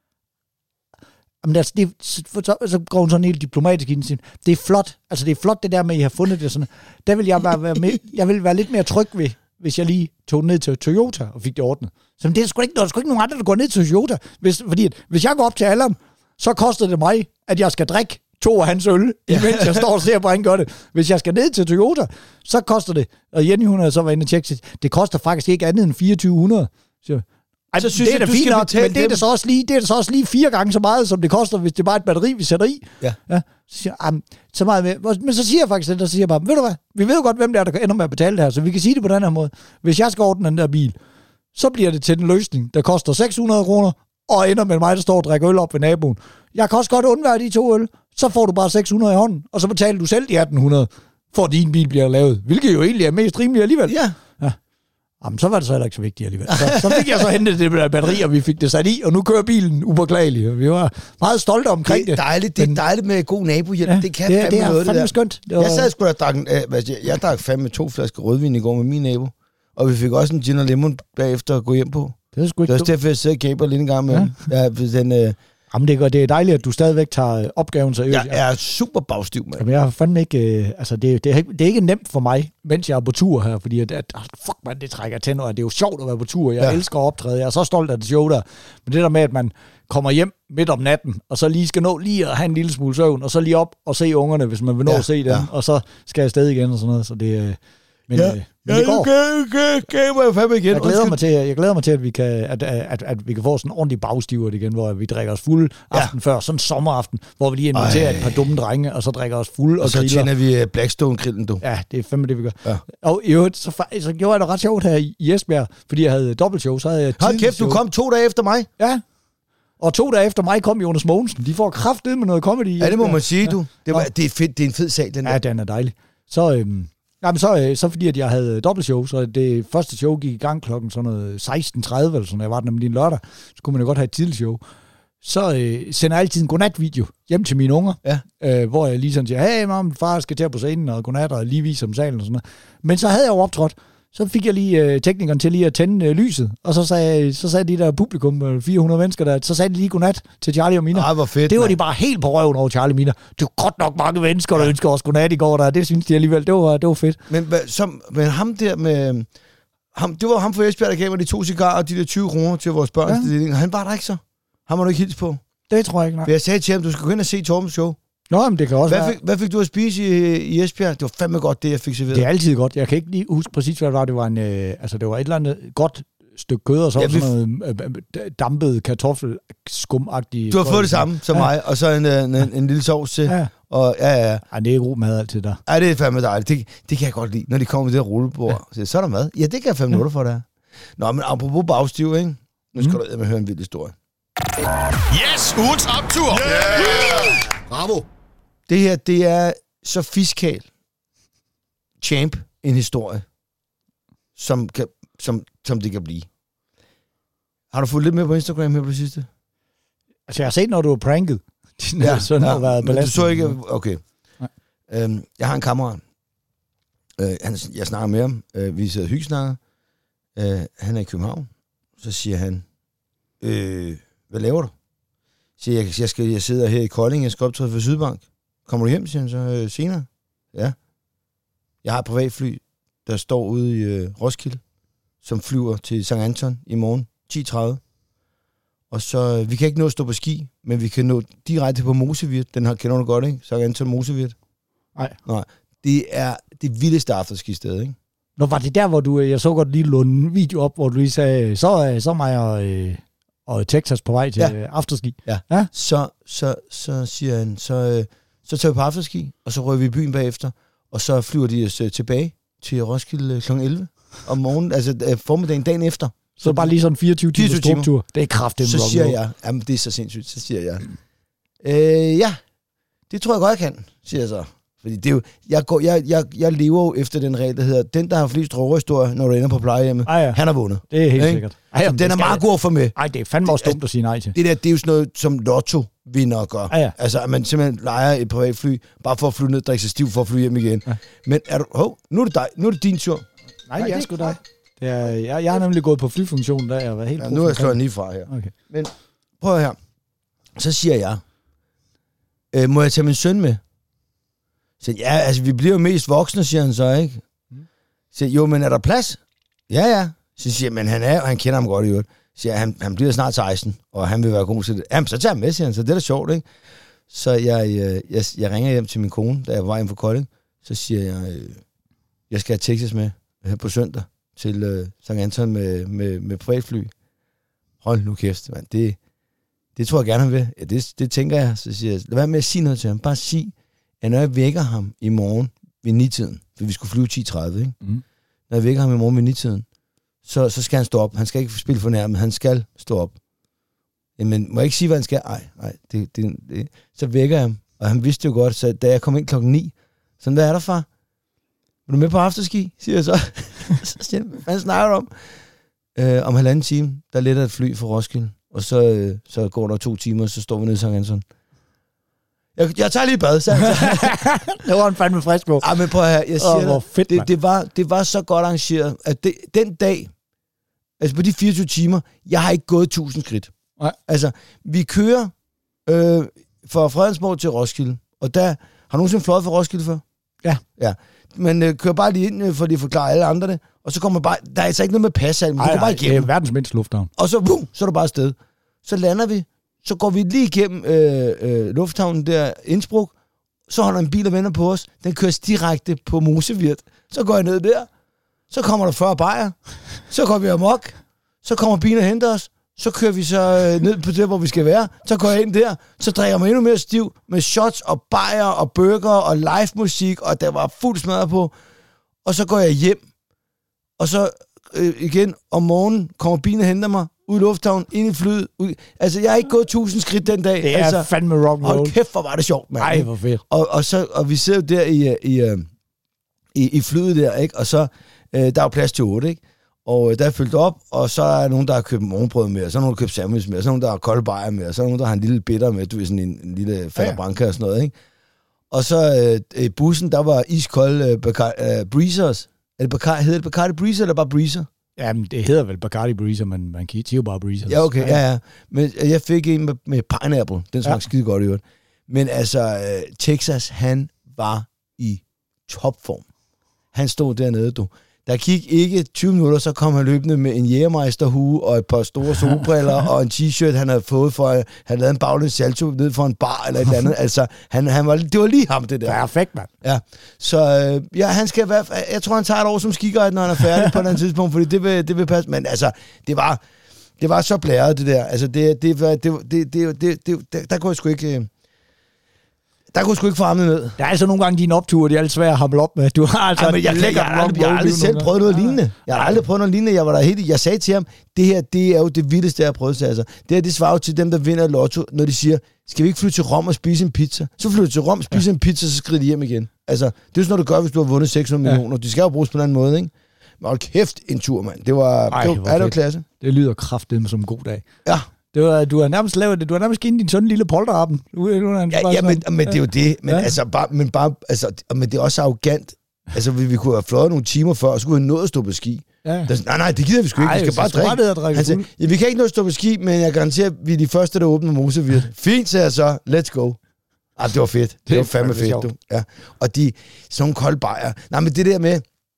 Jamen, altså, det, så, så går hun sådan helt diplomatisk ind og siger, det er flot, altså det er flot det der med, at I har fundet det sådan. Der vil jeg bare være med, jeg vil være lidt mere tryg ved, hvis jeg lige tog ned til Toyota og fik det ordnet. Så det er sgu ikke, der er sgu ikke nogen andre, der går ned til Toyota. Hvis, fordi at, hvis jeg går op til Allan, så koster det mig, at jeg skal drikke to af hans øl, imens jeg står og ser på, at han gør det. Hvis jeg skal ned til Toyota, så koster det, og Jenny hun har så været inde og tjekke, det koster faktisk ikke andet end fireogtyve hundrede. Så, ej, så synes det er jeg, da fint nok, men det er, det, så også lige, det er det så også lige fire gange så meget, som det koster, hvis det er bare et batteri, vi sætter i. Ja. Ja, så, siger, så meget med. Men så siger jeg faktisk, der siger jeg bare, ved du hvad, vi ved jo godt, hvem det er, der ender med at betale det her, så vi kan sige det på den her måde. Hvis jeg skal ordne den der bil, så bliver det til den løsning, der koster seks hundrede kroner, og ender med mig, der står og drikker øl op ved naboen. Jeg kan også godt undvære de to øl, så får du bare seks hundrede i hånden, og så betaler du selv de atten hundrede, for din bil bliver lavet, hvilket jo egentlig er mest rimeligt alligevel. Ja. Ja. Jamen, så var det så heller ikke så vigtigt alligevel. Så, så fik jeg så hentet det der batteri, og vi fik det sat i, og nu kører bilen upåklageligt. Vi var meget stolte omkring det. Det er dejligt, det er dejligt med god nabohjælp. Ja, det kan det, fandme det er noget, fandme det der. Skønt. Det var... Jeg sad sgu da drak, øh, jeg, jeg drak fandme to flasker rødvin i går med min nabo, og vi fik også en gin og lemon bagefter at gå hjem på. Det er sgu ikke det er også derfor, jeg sidder og gaber lidt en gang med. Ja. Ja, den, øh... Jamen, det er, det er dejligt, at du stadigvæk tager opgaven seriøst. Jeg er super bagstiv, mand. Jamen, jeg har fandme ikke... Øh, altså, det, det, er, det er ikke nemt for mig, mens jeg er på tur her, fordi at, at fuck, man, det trækker tænder, og det er jo sjovt at være på tur. Jeg ja. elsker at optræde. Jeg er så stolt af det show der. Men det der med, at man kommer hjem midt om natten, og så lige skal nå lige at have en lille smule søvn, og så lige op og se ungerne, hvis man vil nå ja, at se dem, ja. og så skal jeg stadig igen og sådan noget. Så det, øh, men, ja. øh, men det går. Okay, okay, okay, jeg fandme igen. Jeg glæder mig til, jeg glæder mig til, at vi kan, at, at, at vi kan få sådan en ordentlig bagstiver igen, hvor vi drikker os fuld aften ja. før, sådan en sommeraften, hvor vi lige inviterer Ej. et par dumme drenge, og så drikker os fuld og, og så griller. tænder vi Blackstone-grillen, du. Ja, det er fandme det, vi gør. Ja. Og i øvrigt, så, så gjorde jeg det ret sjovt her i Esbjerg, fordi jeg havde dobbeltshow, så havde jeg Hold kæft, du kom to dage efter mig. Ja. Og to dage efter mig kom Jonas Mogensen. De får kraftedet med noget comedy. Ja, det må man sige, du. Det, var, det, er, fedt, det er en fed sag, den der. Ja, den er dejlig. Så, øhm, jamen, så, så fordi at jeg havde dobbeltshow, så det første show gik i gang klokken sådan noget seksten tredive, eller sådan, jeg var der nemlig en lørdag, så kunne man jo godt have et tidligt show. Så øh, sender jeg altid en godnat-video hjem til mine unger, ja. øh, hvor jeg lige sådan siger, hey mam, far skal til på scenen, og godnat, og lige vise om salen og sådan noget. Men så havde jeg jo optrådt. Så fik jeg lige øh, teknikeren til lige at tænde øh, lyset, og så sagde, så sagde de der publikum, øh, fire hundrede mennesker der, så sagde de lige godnat til Charlie og Mina. Ej, hvor fedt, det var man. de bare helt på røven over Charlie og Mina. Det var godt nok mange mennesker, der ønsker os godnat i går der. Det synes de alligevel, det var, det var fedt. Men, som, men ham der med... Ham, det var ham fra Esbjerg, der gav mig de to cigarer og de der tyve kroner til vores børns. Ja. Han var der ikke så. Han må du ikke hilse på. Det tror jeg ikke, nej. Jeg sagde til ham, du skal gå ind og se Torbens show. Nå, men det kan også hvad være... Fik, hvad fik du at spise i, i Esbjerg? Det var fandme godt, det jeg fik serveret. Det er altid godt. Jeg kan ikke lige huske præcis, hvad det var. Det var, en, øh, altså, det var et eller andet godt stykke kød, og så ja, sådan noget øh, dampet kartoffelskumagtigt. Du har fået det samme som ja. mig, og så en, en, en, en lille sovs til. Ja. Og, ja, ja. Ej, det er god mad altid der. Ja, det er fandme dejligt. Det, det kan jeg godt lide, når de kommer med det der rullebord. Ja. Så er der mad. Ja, det kan jeg fem minutter for det. Nå, men apropos bagstiv, ikke? Nu skal mm. du med høre en vild historie. Yes, ugens optur! Yeah! Yeah! Bravo! Det her, det er så fiskal champ en historie, som, kan, som, som det kan blive. Har du fået lidt med på Instagram her på det sidste? Altså, jeg har set, når du er pranket. Ja, sådan ja, har været men du så ikke... Okay. Øhm, jeg har en kammerat. Øh, han, jeg snakker med ham. Øh, vi sidder og hyggesnakker. Øh, han er i København. Så siger han, øh, hvad laver du? Så siger jeg, jeg, skal, jeg sidder her i Kolding, jeg skal optræde for Sydbank. Kommer du hjem, siger han så øh, senere? Ja. Jeg har et privatfly, der står ude i øh, Roskilde, som flyver til Sankt Anton i morgen, ti tredive. Og så, øh, vi kan ikke nå at stå på ski, men vi kan nå direkte på Mosevirt. Den har kender du godt, ikke? Sankt Anton Mosevirt. Nej. Nej. Det er det vildeste afterski-sted, ikke? Nå, var det der, hvor du, jeg så godt lige lå en video op, hvor du lige sagde, så, så mig og, øh, og Texas på vej til ja. afterski. Ja. ja. Så, så, så siger han, så, øh, så tager vi på afterski, og så rører vi i byen bagefter, og så flyver de os øh, tilbage til Roskilde klokken elleve om morgenen, altså øh, formiddagen dagen efter. Så, så bare lige sådan fireogtyve timer struktur. Det er kraftigt. Så siger jeg, jamen det er så sindssygt, så siger jeg, øh, ja, det tror jeg godt, jeg kan, siger jeg så. Fordi det er jo, jeg, går, jeg, jeg, jeg lever jo efter den regel, der hedder, den, der har flest råhistorier, når du ender på plejehjemmet, ah, ja. han har vundet. Det er helt sikkert. Ej, jamen, den er meget god for mig. Ej, det er fandme også dumt at sige nej til. Det der, det er jo sådan noget, som lotto-vinder gør. Ah, ja. Altså, at man simpelthen lejer et privatfly, bare for at flyve ned, drikke sig stiv for at flyve hjem igen. Ja. Men er du, hov, nu er det dig, nu er det din tur. Nej, det er sgu dig. Det er, jeg, jeg har nemlig gået på flyfunktionen, der jeg har været helt... Ja, nu har jeg slået lige fra her. Okay. Men prøv her. Så siger jeg, øh, må jeg tage min søn med? Så ja, altså, vi bliver jo mest voksne, siger han så, ikke? Så jo, men er der plads? Ja, ja. Så siger jeg, men han er, og han kender ham godt i øvrigt. Så siger jeg, han, han bliver snart seksten, og han vil være god til det. Jamen, så tager han med, siger han, så det er da sjovt, ikke? Så jeg, jeg, jeg ringer hjem til min kone, da jeg var hjemme fra Kolding. Så siger jeg, jeg skal have Texas med her på søndag til uh, Sankt Anton med, med, med privatfly. Hold nu kæft, mand. Det, det tror jeg gerne, han vil. Ja, det, det tænker jeg. Så siger jeg, lad være med at sige noget til ham. Bare sig, at når jeg vækker ham i morgen ved ni-tiden, for vi skulle flyve ti tredive, ikke? Mm. Når jeg vækker ham i morgen ved ni-tiden, så, så skal han stå op. Han skal ikke spille for nærmest, han skal stå op. Jamen, må jeg ikke sige, hvad han skal? Ej, nej. Det, det, det. Så vækker jeg ham, og han vidste jo godt, så da jeg kom ind klokken ni, så hvad er der, far? Er du med på afterski? Siger jeg så. Så siger jeg, hvad snakker du om? Øh, om halvanden time, der letter et fly fra Roskilde, og så, øh, så går der to timer, så står vi nede i Sankt Anton. Jeg, jeg tager lige bad, så det var en fandme frisk på. Ja, men prøv at høre, jeg siger oh, dig, fedt, det, det, var, det var så godt arrangeret, at det, den dag, altså på de fireogtyve timer, jeg har ikke gået tusind skridt. Nej. Altså, vi kører øh, fra Fredensborg til Roskilde, og der har du nogensinde fløjet fra Roskilde før? Ja. Ja. Men øh, kører bare lige ind, øh, for de forklarer alle andre det, og så kommer bare, der er altså ikke noget med pas, men du går bare igennem. Det er verdens mindste lufthavn. Og så, boom, så er du bare afsted. Så lander vi, så går vi lige igennem øh, øh, lufthavnen der, Innsbruck, så holder en bil og venter på os, den køres direkte på Mosevirt. Så går jeg ned der, så kommer der fyrre bajer, så går vi amok, så kommer bilen og henter os, så kører vi så øh, ned på det, hvor vi skal være, så går jeg ind der, så drikker jeg mig endnu mere stiv med shots og bajer og burger og live musik, og der var fuld smadret på, og så går jeg hjem, og så øh, igen om morgenen kommer bilen og henter mig ud i lufthavnen, ind i flyet. Ud. Altså, jeg har ikke gået tusind skridt den dag. Det er altså, fandme rock and roll. Hold kæft, hvor var det sjovt, mand. Nej, hvor fedt. Og, og, så, og vi sidder der i, i, i, i flyet der, ikke? Og så, øh, der er jo plads til otte, ikke? Og øh, der er fyldt op, og så er nogen, der har købt morgenbrød med, og så er nogen, der har købt sandwich med, og så er nogen, der har kolde bajer med, og så er nogen, der har en lille bitter med, du ved, sådan en, en lille falderbranca og sådan noget, ikke? Og så øh, bussen, der var iskold øh, Bacardi, øh, Breezers. Er det Bacardi, hedder det Bacardi Breezer, eller bare Breezer? Jamen, det hedder vel Bacardi Breezer, men man kan jo bare Breezer. Ja, okay, ja, ja. Men jeg fik en med, med pineapple. Den smagte ja. skide godt i øvrigt. Men altså, øh, Texas, han var i topform. Han stod dernede, du. Der gik ikke tyve minutter, så kom han løbende med en jægermeisterhue og et par store solbriller og en t-shirt, han havde fået for, at han lavede en baglæns salto ned for en bar eller et eller andet. Altså, han, han var, det var lige ham, det der. Perfekt, mand. Ja, så øh, ja, han skal være, jeg tror, han tager et år som skiguide, når han er færdig på et eller andet tidspunkt, fordi det vil, det vil passe. Men altså, det var, det var så blæret, det der. Altså, det, det, det, det, det, det, det, det der, der kunne jeg sgu ikke... Øh, Der kunne sgu ikke få armene ned. Der er altså nogle gange dine opture, de er alt svære at hamle op med. Du har altså... Ja, men jeg, jeg, jeg, har aldrig, jeg har aldrig selv prøvet noget lignende. Jeg har aldrig prøvet noget lignende. Jeg var der helt... Jeg sagde til ham, det her, det er jo det vildeste, jeg har prøvet til. Altså. Det her, det svarer jo til dem, der vinder lotto, når de siger, skal vi ikke flytte til Rom og spise en pizza? Så flytter til Rom, spise ja. en pizza, så skrider de hjem igen. Altså, det er sådan noget, du gør, hvis du har vundet seks hundrede ja. millioner. De skal jo bruges på en anden måde, ikke? Men hold kæft, en tur, mand. Det var... Ej, det var, er det var klasse. Det lyder kraftedeme som en god dag. Ja. Det var, du har nærmest lavet det. Du har nærmest givet din sådan lille polterappen. Ja, ja men, men det er jo det. Men, ja. altså, bare, men, bare, altså, men det er også arrogant. Altså, vi, vi kunne have fløjet nogle timer før, og så kunne vi nå at stå på ski. Ja. Der, nej, nej, det gider vi sgu ikke. Vi skal bare drikke. drikke han sagde, ja, vi kan ikke nå at stå på ski, men jeg garanterer, at vi er de første, der åbner Mosevirt. Fint, sagde jeg så. Let's go. Ah, det var fedt. Det, det var fandme fedt, du. Ja. Og de, sådan nogle kolde bajer. Nej, men det der med,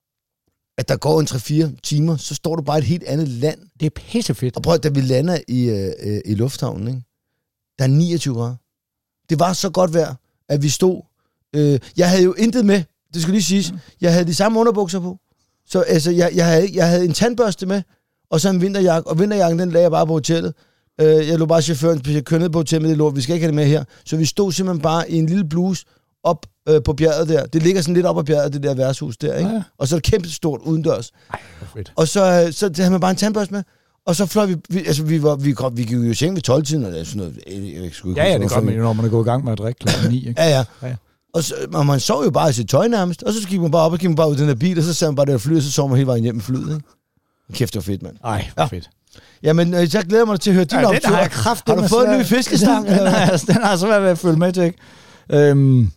at der går en tre fire timer, så står du bare et helt andet land. Det er pissefedt. Og prøv, da vi lander i, øh, i lufthavnen, ikke? Der er niogtyve grader. Det var så godt vejr, at vi stod... Øh, jeg havde jo intet med, det skal lige siges. Jeg havde de samme underbukser på. Så altså, jeg, jeg, havde, jeg havde en tandbørste med, og så en vinterjakke. Og vinterjakken, den lagde jeg bare på hotellet. Øh, jeg lå bare chaufføren, jeg kørte ned på hotellet med det lort. Vi skal ikke have det med her. Så vi stod simpelthen bare i en lille bluse, op øh, på bjerget der. Det ligger sådan lidt op ad bjerget, det der værtshus der, ikke? Ja. Og så er det kæmpe stort udendørs. Ej, fedt. Og så, så havde man bare en tandbørste med, og så fløj vi, vi altså vi var, vi, vi gik jo i seng ved tolv-tiden, eller sådan noget. Jeg, jeg, jeg skulle ja, ja, det gør man jo, når man er gået i gang med at drikke klokken ni, ikke? ja, ja. ja, ja. Og, så, og man sov jo bare i sit tøj nærmest, og så gik man bare op og gik man bare ud i den der bil, og så sad man bare der og flyede, og så sov man hele vejen hjem med flyet, ikke? Kæft, det var fedt, mand. Ej, ja. fedt. Jamen, øh, så glæder jeg mig til at høre din ja, optur. Har, kraft, har du fået en ny fiskestang? Den, den, har, den har så været ved at følge med til, ikke? Øhm,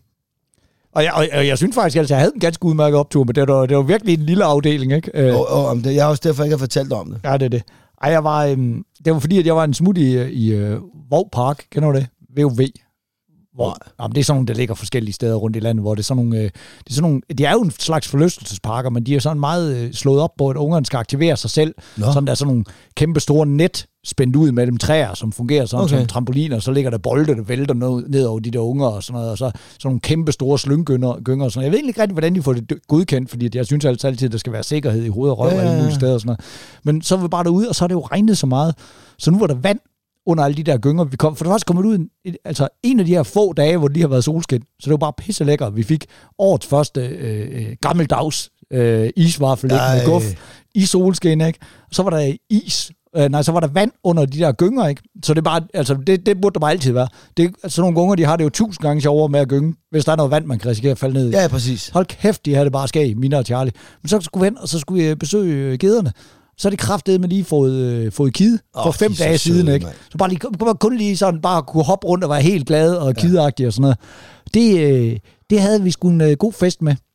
og, jeg, og, og jeg synes faktisk, at jeg havde en ganske udmærket optur, men det var, det var virkelig en lille afdeling, ikke? Øh, og, og, og jeg har også derfor ikke har fortalt om det. Ja, det er det. Ej, jeg var, øhm, det var fordi, at jeg var en smut i, i øh, Vov Park, kender du det? V O V. Hvor, jamen, det er sådan nogle, der ligger forskellige steder rundt i landet, hvor det er sådan nogle, øh, det er sådan nogle, de er jo en slags forlystelsesparker, men de er sådan meget øh, slået op på, at ungerne skal aktivere sig selv. Nå. Sådan der er sådan nogle kæmpe store net spændt ud mellem træer, som fungerer sådan okay. som trampoliner, og så ligger der bolde, der vælter ned, ned over de der unger og sådan noget, og så sådan nogle kæmpe store slynggynger og sådan noget. Jeg ved ikke rigtig, hvordan de får det godkendt, fordi jeg synes altid, at der skal være sikkerhed i hoved og røv ja, ja, ja. og alle mulige steder og sådan noget. Men så var vi bare derude, og så er det jo regnet så meget, så nu var der vand under alle de der gynger. Vi kom, for det var også kommet ud en, altså en af de her få dage, hvor det lige har været solskin, så det var bare pisse lækker. Vi fik årets første øh, gammeldags øh, isvaffel med guf i solskin, ikke? Og så var der is, øh, nej, så var der vand under de der gynger, ikke? Så det er bare, altså det, det burde der bare altid være. Det, altså nogle unger, de har det jo tusind gange sjovere med at gynge, hvis der er noget vand, man kan risikere at falde ned i. Ja, præcis. Hold kæft, de havde det bare skæg, Mina og Charlie. Men så skulle vi hen, og så skulle vi besøge gederne. Så er det kraftedeme lige fået, øh, fået kid for oh, fem dage siden, søde, ikke? Man. Så bare lige, kun lige sådan, bare kunne hoppe rundt og være helt glad og kidagtig og sådan noget. Det, øh, det havde vi sgu en øh, god fest med.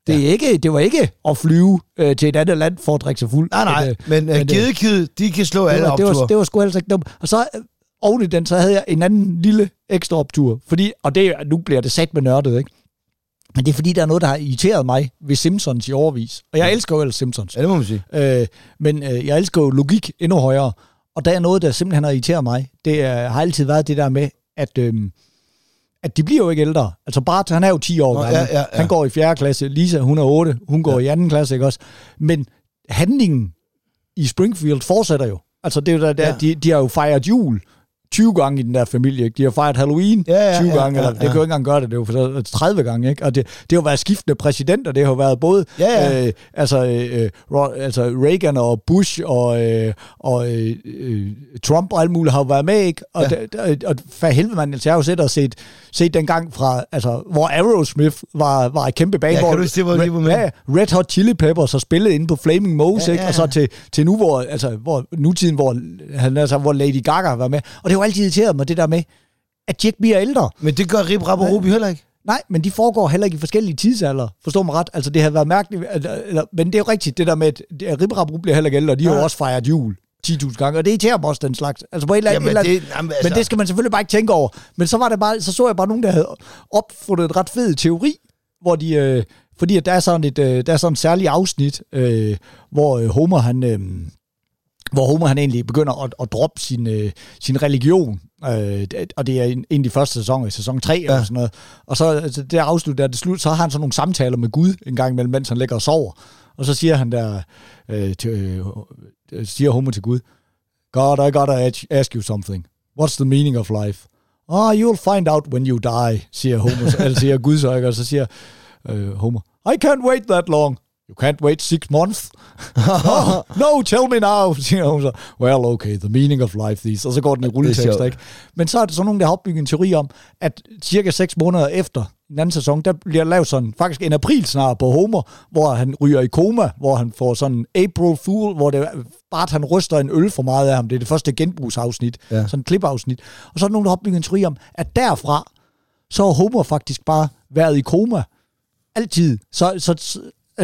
Det, er Ja. ikke, det var ikke at flyve øh, til et andet land for at drikke sig fuld. Nej, nej, øh, men, men uh, Gedekid, de kan slå alle det var, det, opture. var, det var sgu ellers ikke dumt. Og så øh, oven i den, så havde jeg en anden lille ekstra optur. Fordi, og det, nu bliver det sat med nørdet, ikke? Men det er fordi, der er noget, der har irriteret mig ved Simpsons i overvis. Og jeg elsker jo ellers Simpsons. Ja, det må man sige. Øh, men øh, jeg elsker jo logik endnu højere. Og der er noget, der simpelthen har irriteret mig. Det øh, har altid været det der med, at, øh, at de bliver jo ikke ældre. Altså Bart, han er jo ti år gammel. Ja, ja, ja. Han går i fjerde klasse. Lisa, hun er otte. Hun går ja. i anden klasse, ikke også? Men handlingen i Springfield fortsætter jo. Altså det er jo der, der, ja. de, de har jo fejret jul tyve gange i den der familie, ikke? De har fejret Halloween ja, ja, tyve ja, gange, ja, ja. eller det kan jo ikke engang gøre det, det er jo tredive gange, ikke? Og det, det har jo været skiftende præsidenter, det har jo været både ja, ja. Øh, altså, øh, altså Reagan og Bush og, øh, og øh, Trump og alt muligt har jo været med, ikke? Og, ja. og, og for helvede, man, altså, jeg har jo set og set, set den gang fra, altså, hvor Aerosmith var, var et kæmpe band, ja, hvor kan du se, hvor de var med? Ja, Red Hot Chili Peppers har spillet inde på Flaming Moose, ja, ikke? ja. Og så til, til nu, hvor, altså, hvor nutiden, hvor, altså, hvor Lady Gaga har været med. Og det har jo altid irriteret mig, det der med, at Jack bliver ældre. Men det gør Rip, Rap og Ruby heller ikke. Nej, men de foregår heller ikke i forskellige tidsalder. Forstår mig ret? Altså, det har været mærkeligt. Eller, eller, men det er jo rigtigt, det der med, at Rip, Rap og Ruby bliver heller ikke ældre. De har jo også fejret jul ti tusind gange, og det irriterer mig også den slags. Altså på et eller andet, jamen, eller, det, jamen, altså. men det skal man selvfølgelig bare ikke tænke over. Men så var det bare, så så jeg bare nogen, der havde opfundet et ret fed teori, hvor de, øh, fordi at der er sådan et, øh, der er sådan et særligt afsnit, øh, hvor øh, Homer han, øh, hvor Homer han egentlig begynder at, at droppe sin, øh, sin religion. Øh, og det er en, en af de første sæsoner, i sæson tre ja. eller sådan noget. Og så altså, det afslutter, det slut, så har han sådan nogle samtaler med Gud en gang imellem, mens han ligger og sover. Og så siger han der, øh, til, øh, siger Homer til Gud, God, I gotta ask you something. What's the meaning of life? Oh, you'll find out when you die, siger Homer, eller siger Gud så, ikke? Og så siger øh, Homer, I can't wait that long. You can't wait six months? oh, no, tell me now, siger hun så. Well, okay, the meaning of life these. Og så går den i rulletekst, ikke? Men så er der så nogen, der har opbygget en teori om, at cirka seks måneder efter den anden sæson, der bliver lavet sådan, faktisk en aprilsnar på Homer, hvor han ryger i koma, hvor han får sådan en April Fool, hvor det bare han ryster en øl for meget af ham. Det er det første genbrugsafsnit, ja. Sådan en klipafsnit. Og så er der nogen, der har opbygget en teori om, at derfra, så har Homer faktisk bare været i koma. Altid. Så, så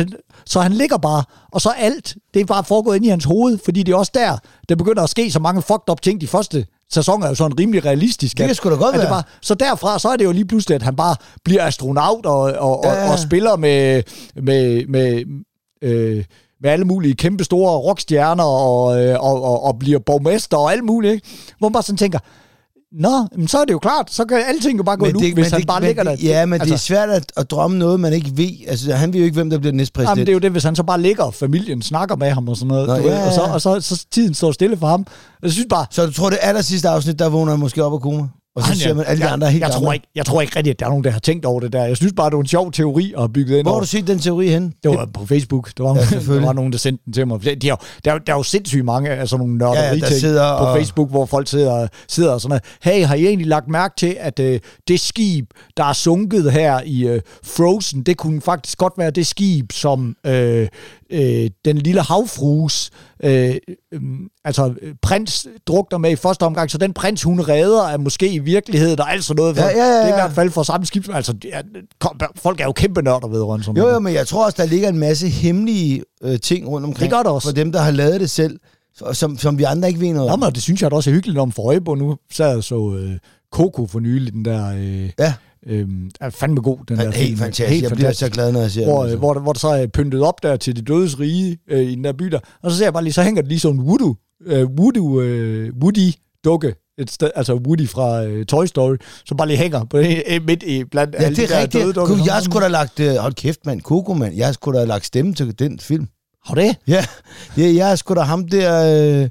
Så han ligger bare, og så alt, det er bare foregået ind i hans hoved, fordi det er også der, der begynder at ske så mange fucked up ting. De første sæsoner er jo sådan rimelig realistisk. Det kan sgu da godt være. Bare, så derfra, så er det jo lige pludselig, at han bare bliver astronaut og, og, ja, ja. og, og spiller med, med, med, øh, med alle mulige kæmpe store rockstjerner og, og, og, og bliver borgmester og alt muligt, ikke? Hvor man bare sådan tænker, nå, men så er det jo klart, så kan alting jo bare gå nu, hvis han det, bare ligger der. Ja, men altså, det er svært at, at drømme noget, man ikke ved. Altså, han ved jo ikke, hvem der bliver næstpræsident. Jamen, det er jo det, hvis han så bare ligger, og familien snakker med ham og sådan noget, Nå, du ja, ved, ja. og, så, og så, så tiden står stille for ham. Jeg synes bare... Så du tror, det aller sidste afsnit, der vågner han måske op af koma? Og så Ej, siger man, alle de jeg, andre er helt jeg, tror ikke, jeg tror ikke rigtigt, at der er nogen, der har tænkt over det der. Jeg synes bare, det var en sjov teori at have bygget ind. Hvor har over. du set den teori hen? Det var på Facebook. Der var, ja, der var nogen, der sendte den til mig. De har, der, der er jo sindssygt mange af sådan nogle nørderi-ting ja, ja, på og... Facebook, hvor folk sidder, sidder og sådan noget. Hey, har I egentlig lagt mærke til, at øh, det skib, der er sunket her i øh, Frozen, det kunne faktisk godt være det skib, som øh, øh, den lille havfrues, øh, øh, altså prins drukner med i første omgang, så den prins, hun redder, er måske i virkeligheden, og alt sådan noget. Ja, ja, ja, ja. Det er i hvert fald for samme skib. Altså, ja, folk er jo kæmpe nørder vedrørende sådan Jo, noget. jo, men jeg tror også, der ligger en masse hemmelige øh, ting rundt omkring. Det gør der også. For dem, der har lavet det selv, som, som vi andre ikke ved noget om. Jamen, det synes jeg da også er hyggeligt om for øje på. Nu sad jeg så øh, Coco for nylig, den der... Øh, ja. Øh, er fandme god, den der Helt film. fantastisk. Helt jeg bliver så glad, når jeg ser hvor, den. Hvor, hvor, hvor der så er pyntet op der til det dødes rige øh, i den der by der. Og så ser jeg bare lige, så hænger det lige sådan en voodoo, øh, voodoo, øh, Woody-dukke. Et sted, altså Woody fra øh, Toy Story, som bare lige hænger på, øh, midt i blandt ja, alle det de er der rigtigt. døde dukker. Gud, jeg skulle da lagt... Øh, hold kæft, mand. Coco, mand. Jeg skulle da lagt stemme til den film. Har det? Ja, ja jeg skulle da ham der... Øh,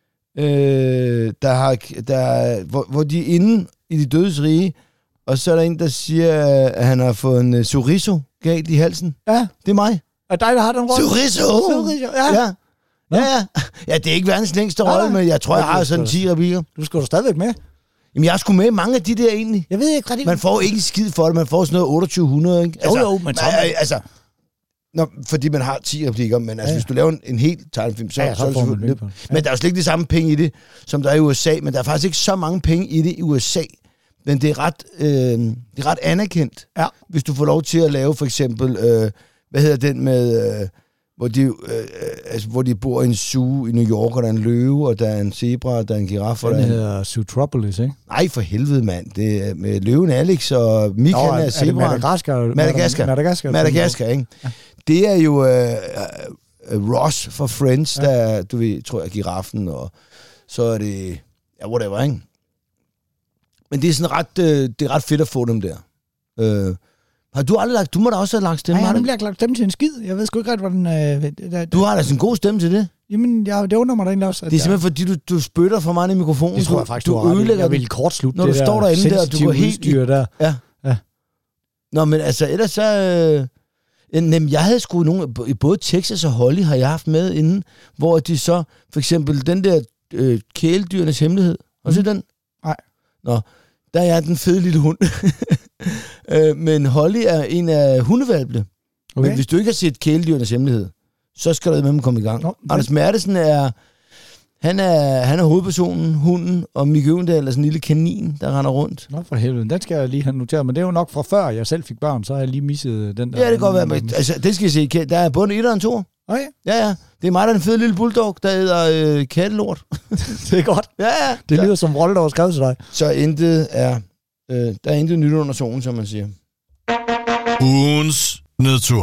øh, der har... Der, hvor, hvor de er inde i de dødes rige, og så er der en, der siger, at han har fået en uh, chorizo galt i halsen. Ja. Det er mig. Er dig, der har den rolle? Chorizo! Chorizo, ja. Ja. Ja, ja. Ja, det er ikke verdens længste rolle, men jeg tror, jeg har sådan ti replikker. Du skal jo stadigvæk med. Jamen, jeg er sgu med i mange af de der egentlig. Jeg ved ikke rigtig... Man får ikke en skid for det, man får sådan noget otteogtyve hundrede, ikke? Altså, jo, jo, men så... Altså, når, fordi man har ti replikker, men altså, ja. hvis du laver en, en helt tegnefilm, så, ja, så, så, så man det, ja. Men der er jo slet ikke de samme penge i det, som der er i U S A, men der er faktisk ikke så mange penge i det i U S A. Men det er ret, øh, det er ret anerkendt, ja. hvis du får lov til at lave for eksempel... Øh, hvad hedder den med, øh, hvor, de, øh, altså, hvor de bor i en zoo i New York, og der er en løve, og der er en zebra, og der er en giraf. Den der hedder Zootropolis, ikke? Nej, for helvede, mand. Det er med løven Alex, og Mikael er, er zebra. Madagaskar? Madagaskar. Madagaskar, Madagaskar, ikke? Ja. Det er jo øh, øh, Ross fra Friends, ja. Der du ved, tror jeg, giraffen, og så er det, ja, whatever, ikke? Men det er sådan ret, øh, det er ret fedt at få dem der. Øh, har du aldrig lagt, du må da også have lagt stemme. Nej, jeg har ikke lagt stemme til en skid. Jeg ved sgu ikke ret, hvordan... Øh, der, du har da sådan en god stemme til det. Jamen, jeg, det undrer mig da egentlig også. Det er simpelthen, fordi du, du spytter for meget i mikrofonen. Det tror jeg faktisk, du, du, du ødelægger jeg vil kortslutte når det du der står derinde der, du går helt i... Der. Ja. ja. Nå, men altså, ellers så... Øh, nem, jeg havde sgu nogle... I både Texas og Holly har jeg haft med inden, hvor de så... For eksempel den der øh, kæledyrenes hemmelighed. Har du set den? Nej. Nå, der er jeg den fede lille hund. øh, men Holly er en af hundevalpene. Okay. Men hvis du ikke har set kæledyrenes hemmelighed, så skal du med dem komme i gang. Nå, Anders Mertesen er... Han er, han er hovedpersonen, hunden, og Mikke Øvendal er sådan en lille kanin, der render rundt. Nå for helvede, den skal jeg lige have noteret, men det er jo nok fra før jeg selv fik børn, så har jeg lige misset den der. Ja, det kan godt være, men altså, det skal I se. Der er både en etter og en toer. Okay. Ja, ja. Det er mig, der er en fed lille bulldog, der æder øh, kattelort. Det er godt. Ja, ja. Det lyder som rolle, der var skrevet til dig. Så intet er, øh, der er intet nyt under solen, som man siger. Ugens nedtur.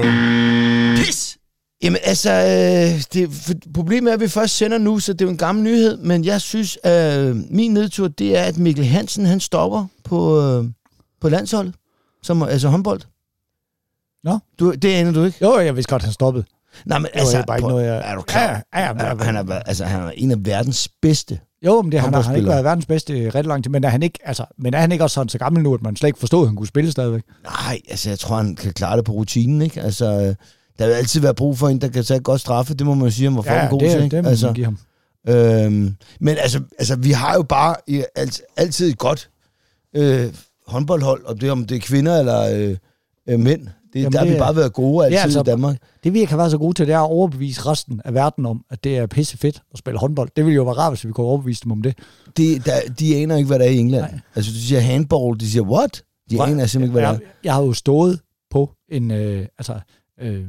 Øh... Pis! Jamen altså, øh, det, problemet er, at vi først sender nu, så det er jo en gammel nyhed, men jeg synes, at øh, min nedtur, det er, at Mikkel Hansen, han stopper på, øh, på landsholdet, som, altså håndbold. Nå? Du, det aner du ikke? Jo, jeg vidste godt, han stoppede. Nej, men altså, bare ikke noget, jeg... er du klar? Ja, ja, ja, ja, han, er, altså, han er en af verdens bedste. Jo, men det, han har han ikke været verdens bedste ret lang tid, men er han ikke, altså, men er han ikke også sådan så gammel nu, at man slet ikke forstod, at han kunne spille stadigvæk? Nej, altså, jeg tror, han kan klare det på rutinen, ikke? Altså, der vil altid være brug for en, der kan tage godt straffe. Det må man sige, han var ja, god det, til, ikke? det må altså, man give ham. Øhm, men altså, altså, vi har jo bare i, alt, altid et godt øh, håndboldhold, om det, om det er kvinder eller øh, øh, mænd. Det, Jamen, der det, har vi bare været gode altid ja, altså, i Danmark. Det vi ikke har været så gode til, det er at overbevise resten af verden om, at det er pisse fedt at spille håndbold. Det ville jo være rart, hvis vi kunne overbevise dem om det. De, der, de aner ikke, hvad der er i England. Nej. Altså, du siger handball, de siger, what? De Hva? aner simpelthen ikke, hvad jeg, der er. Jeg har jo stået på en, øh, altså, øh,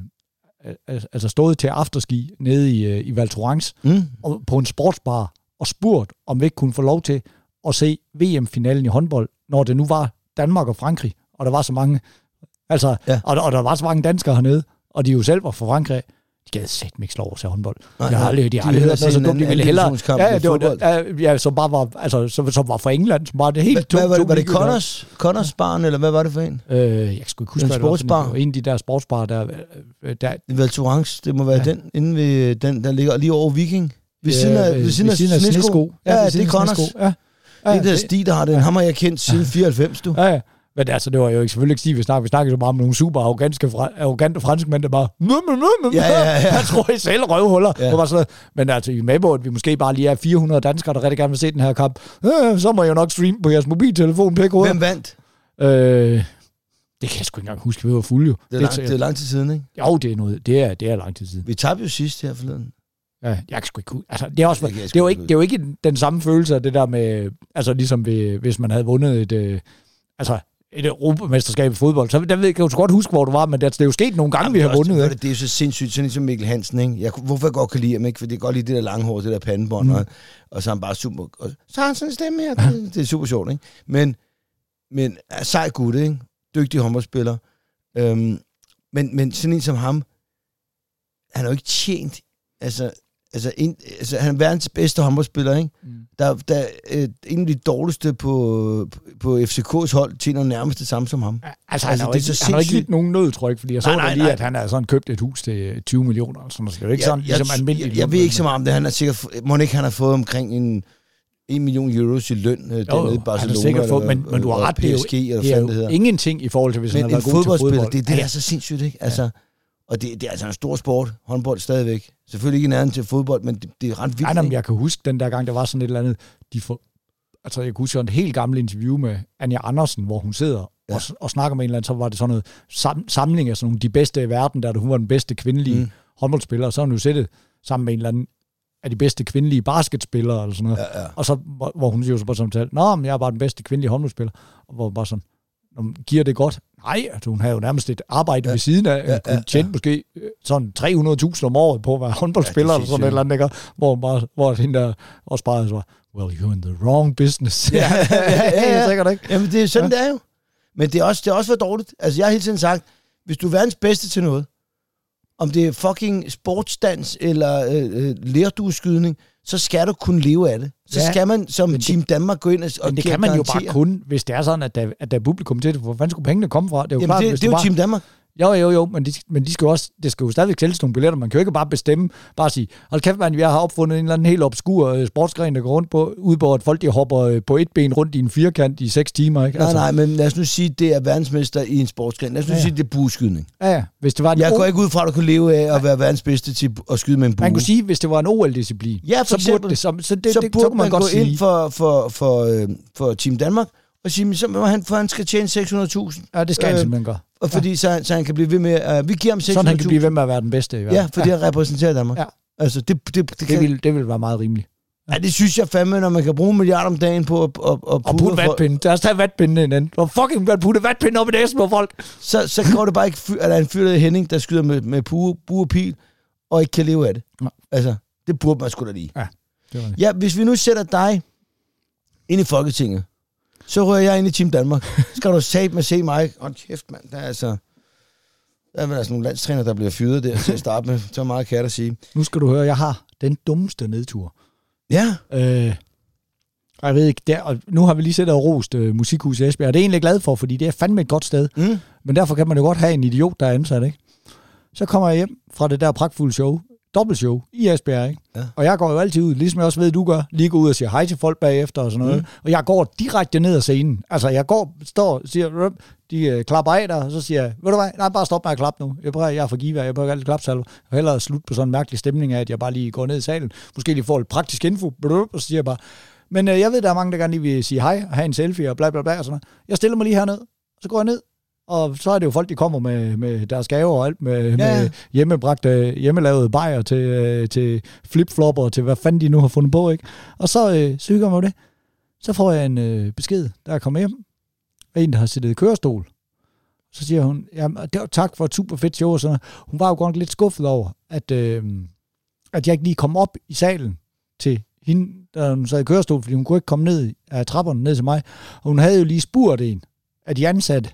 altså stået til afterski nede i, øh, i Val Thorens, mm. og på en sportsbar, og spurgt, om vi ikke kunne få lov til at se V M-finalen i håndbold, når det nu var Danmark og Frankrig, og der var så mange... Altså, ja. og, og der var så mange danskere hernede, og de jo selv var fra Frankrig. De gad sæt mig ikke slå sig håndbold. Nej, jeg har aldrig, de har aldrig hørt noget så dumt. De ville hellere... Ja, det var, ja, ja, som bare var, altså, som, som var fra England. Som var det helt hvad, hvad, var det Connors? Connors barn, eller hvad var det for en? Øh, jeg skulle ikke huske, en sportsbar. Det var en af de der sportsbar, der... der Val Thorens, det må være ja. den, inde ved den, der ligger lige over Viking. Ved siden af, ved siden ved af Snesko. Snesko. Ja, ja, det er Connors. Ja. Ja, det er der Stig, der har den. Ham har jeg kendt siden fireoghalvfems, du. Ja, ja. Men altså, det var jo ikke selvfølgelig ikke Stig, vi snakkede. Vi snakkede så meget om nogle super arrogante, arrogante franskmænd, der bare... Ja, ja, ja. Jeg tror, I selv røvhuller. Ja. Var sådan, men altså, I er med på, at vi måske bare lige er fire hundrede danskere, der rigtig gerne vil se den her kamp. Øh, så må jeg jo nok streame på jeres mobiltelefon. Hvem vandt? Øh, det kan jeg sgu ikke engang huske, vi var fulde jo. Det er, lang, det er lang tid siden, ikke? Jo, det er, noget, det er, det er lang tid siden. Vi tabte jo sidst her forleden. Ja, jeg kan sgu ikke huske. Altså, det er også, det, det, er jo ikke, det er jo ikke den samme følelse af det der med... Altså, ligesom ved, hvis man havde vundet et... Øh, altså, et europamesterskab i fodbold. Så der ved, kan jeg jo godt huske, hvor du var, men det er jo sket nogle gange, Jamen, vi har vundet. Det, det er jo så sindssygt, sådan som Mikkel Hansen, ikke? Jeg, hvorfor jeg godt kan lide ham, ikke? For det er godt lide det der lange hår, det der pandebånd, mm. og, og så er han bare super... Og så har han sådan en stemme her. Det, det er super sjovt, ikke? Men, men sej gut, ikke? Dygtig håndboldspiller. Øhm, men, men sådan en som ham, han har jo ikke tjent... Altså, altså, en, altså han er verdens bedste håndboldspiller, ikke? Mm. Der, der øh, en af de dårligste på, på F C K's hold tjener nærmest det samme som ham. Altså, altså han, altså, det, han har ikke lidt nogen nød, tror jeg, fordi jeg så nej, nej, lige, nej. at han har sådan købt et hus til tyve millioner, så det er jo ikke ja, sådan, ligesom jeg, almindeligt. Jeg, jeg ved ikke så meget om det, han har sikkert, må ikke han har fået omkring en en million euros i løn øh, dernede i Barcelona, fået, men, men du har ret, det er jo, det er jo det ingenting i forhold til, hvis men han har været god til fodbold. Det, det, det er så sindssygt, ikke? Altså, ja. Og det, det er altså en stor sport, håndbold stadigvæk. Selvfølgelig ikke nærmere til fodbold, men det, det er ret vildt. Nej, nej, jeg kan huske den der gang, der var sådan et eller andet, de for, altså jeg kan huske et helt gammelt interview med Anja Andersen, hvor hun sidder ja. og, og snakker med en eller anden, så var det sådan noget sam, samling af sådan nogle de bedste i verden, der hun var den bedste kvindelige mm. håndboldspiller, og så har hun jo siddet sammen med en eller anden af de bedste kvindelige basketspillere, eller sådan noget. Ja, ja. Og så, hvor, hvor hun jo så bare sådan talt, nå, men jeg er bare den bedste kvindelige håndboldspiller, og hvor bare sådan, giver det godt? Nej, altså, hun havde jo nærmest et arbejde ja. ved siden af. Hun ja, kunne ja, tjene ja. måske sådan tre hundrede tusind om året på at være håndboldspiller, ja, eller sådan et eller andet, ikke? Hvor, bare, hvor hende der også bare så, well, you're in the wrong business. Ja, ja, ja, ja, ja. Sikkert, ikke? Jamen, det er sådan, ja. det er jo. Men det er også, det er også for dårligt. Altså, jeg har hele tiden sagt, hvis du er verdens bedste til noget, om det er fucking sportsdans eller øh, lerdueskydning, så skal du kunne leve af det. Så ja, skal man som det, Team Danmark gå ind og, og det kan man garantere. Jo bare kun, hvis det er sådan, at der, at der er publikum til det. Hvor fanden skulle pengene komme fra? Det er jo, Jamen klart, det, hvis det er jo bare... Team Danmark. Jo, jo, jo, men de, men de skal jo også, det skal jo stadigvæk sælges nogle billetter. Man kan jo ikke bare bestemme, bare sige, hold kæft, man, vi har opfundet en eller anden helt obskur uh, sportsgren, der går rundt på, ud på, at folk de hopper uh, på et ben rundt i en firkant i seks timer, ikke? Altså. Nej, nej, men lad os nu sige, det er verdensmester i en sportsgren. Lad os nu ja. sige, det er bueskydning. Ja, ja. Hvis det var en Jeg o- går ikke ud fra, at du kunne leve af at være verdens bedste til at skyde med en bue. Man kunne sige, hvis det var en O L-disciplin, ja, så eksempel, burde det, så, så, det, så, det, burde så kunne man, man godt gå sige. ind for, for, for, øh, for Team Danmark, og sige, så må han, for han skal tjene seks hundrede tusind. Ja, det skal han øh, simpelthen gøre. Og fordi ja. så, så han kan blive ved med, uh, vi giver ham seks hundrede tusind. Sådan han kan blive ved med at være den bedste i verden. Ja, fordi ja. han repræsenterer Danmark. Ja. Altså, det, det, det, det, det, vil, det vil være meget rimeligt. Ja. ja, det synes jeg fandme, når man kan bruge en milliard om dagen på at, at, at og putte vatpinde. Lad os tage vatpinde ind. Hvor fucking vil putte vatpinde op i næsen på folk? Så, så går det bare ikke, at der er en fyr, der er Henning, der skyder med, med bue, bue og pil, og ikke kan leve af det. Ja. Altså, det burde man sgu da lige. Ja, det var det. Ja, hvis vi nu sætter dig ind i Folketinget, så rører jeg ind i Team Danmark. Skal du sætte med se mig? Åh, kæft, mand. Der er altså... Der er altså nogle landstræner, der bliver fyret der til at starte med. Så meget kan jeg da sige. Nu skal du høre, jeg har den dummeste nedtur. Ja. Øh, jeg ved ikke, der, og nu har vi lige set og rost uh, Musikhus i Esbjerg, og det er jeg egentlig glad for, fordi det er fandme et godt sted. Mm. Men derfor kan man jo godt have en idiot, der er ansat, ikke? Så kommer jeg hjem fra det der pragtfulde show, dobbeltshow i Esbjerg, ikke? Ja. Og jeg går jo altid ud, ligesom jeg også ved, du gør, lige går ud og siger hej til folk bagefter og sådan noget. Mm. Og jeg går direkte ned ad scenen. Altså, jeg går, står, siger, de uh, klapper af der, og så siger jeg, ved du hvad, nej, bare stop med at klappe nu. Jeg prøver, jeg er for giver, jeg prøver altid klapsalver. Og hellere slut på sådan en mærkelig stemning af, at jeg bare lige går ned i salen. Måske lige får lidt praktisk info, og så siger jeg bare, men uh, jeg ved, der er mange, der gerne lige vil sige hej, og have en selfie og bla bla bla og sådan noget. Jeg stiller mig lige herned, så går jeg ned. Og så er det jo folk, de kommer med, med deres gaver og alt, med, ja. med hjemmebragte, hjemmelavede bajer til, til flipflopper, til hvad fanden de nu har fundet på, ikke? Og så, øh, så hygger jeg mig det. Så får jeg en øh, besked, der er kommet hjem, af en, der har siddet i kørestol. Så siger hun, ja, det var tak for et super fedt show, og sådan. Hun var jo godt lidt skuffet over, at, øh, at jeg ikke lige kom op i salen til hende, der hun sad i kørestol, fordi hun kunne ikke komme ned af trapperne ned til mig. Og hun havde jo lige spurgt en af de ansatte,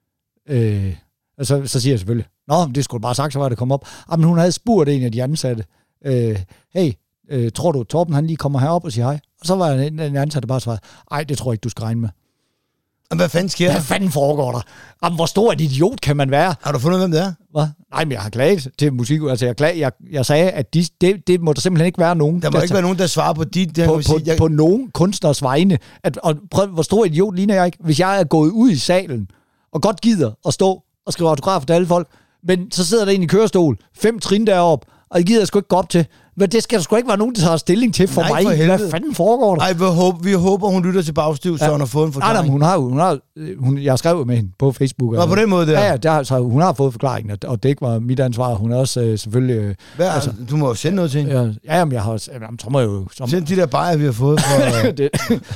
Øh, og så, så siger jeg selvfølgelig, nå, det skulle du bare sagt, så var det kommet op. Ah, men hun havde spurgt en af de ansatte, øh, hey, øh, tror du, Torben han lige kommer herop og siger hej? Og så var en, en ansatte bare svaret, ej, det tror jeg ikke, du skal regne med. Hvad fanden sker der? Hvad fanden foregår der? Jamen, hvor stor et idiot kan man være? Har du fundet, hvem det er? Hvad? Nej, men jeg har klaget til musik. Altså, jeg, klag, jeg, jeg sagde, at de, det, det må der simpelthen ikke være nogen. Der må der ikke være nogen, der svarer på dit. På, på, sige, jeg... på nogen kunstners vegne. At, og prøv, hvor stor idiot ligner jeg ikke? Hvis jeg er gået ud i salen, og godt gider at stå og skrive autografer til alle folk, men så sidder der en i kørestol, fem trin derop, og det gider jeg sgu ikke gå op til. Men det skal der sgu ikke være nogen, der tager stilling til for Nej, mig. For Hvad fanden foregår der? Ej, vi håber, vi håber, hun lytter til Bagstiv, så ja. Hun har fået en forklaring. Nej, nej, hun har hun har, hun, jeg skrev med hende på Facebook. Nå, på den måde der? Ja, ja der, så hun har fået forklaringen, og det ikke var mit ansvar. Hun er også øh, selvfølgelig... Hvad, altså, du må jo sende noget til hende. Ja, ja, men jeg har også... Jamen, så må jeg jo... Som, Send de der bajer, vi har fået fra... det,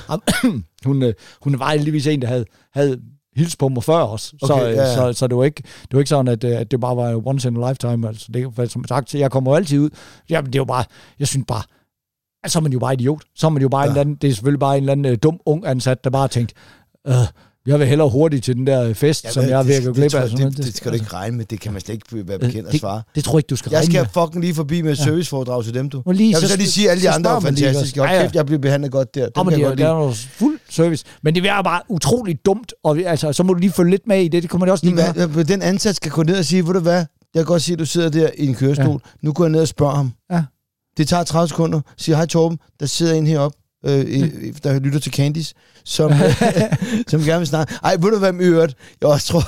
hun, øh, hun var heldigvis en, der havde... havde hils på mig før også, okay, så, ja, ja. så, så det var ikke det var ikke sådan, at, at det bare var once in a lifetime, altså det, som sagt, jeg kommer jo altid ud, jamen det er jo bare, jeg synes bare, altså så er man jo bare idiot, så er man jo bare ja. en eller anden, det er selvfølgelig bare en eller anden uh, dum ung ansat, der bare har tænkt, øh, jeg vil hellere hurtigt til den der fest, ja, som jeg er ved at gå glip af. Det, det, det skal du ikke regne med, det kan man slet ikke være bekendt at svare. Det, det tror jeg ikke, du skal jeg regne med. Jeg skal fucking lige forbi med et serviceforedrag til dem, du. Lige, jeg vil så lige sige, at alle de andre er fantastiske. Og kæft, jeg bliver behandlet godt der. Dem kan det er fuld service. Men det er bare utroligt dumt, og altså, så må du lige følge lidt med i det. Det kommer det også lige med. Den ansat skal gå ned og sige, ved du hvad, jeg kan godt sige, at du sidder der i en kørestol. Ja. Nu går jeg ned og spørger ham. Ja. Det tager tredive sekunder. Siger, hej Torben, der sidder en heroppe. Øh, der lytter til Candice, som, som gerne vil snakke. Ej, ved du hvad med øvrigt? Jeg også tror,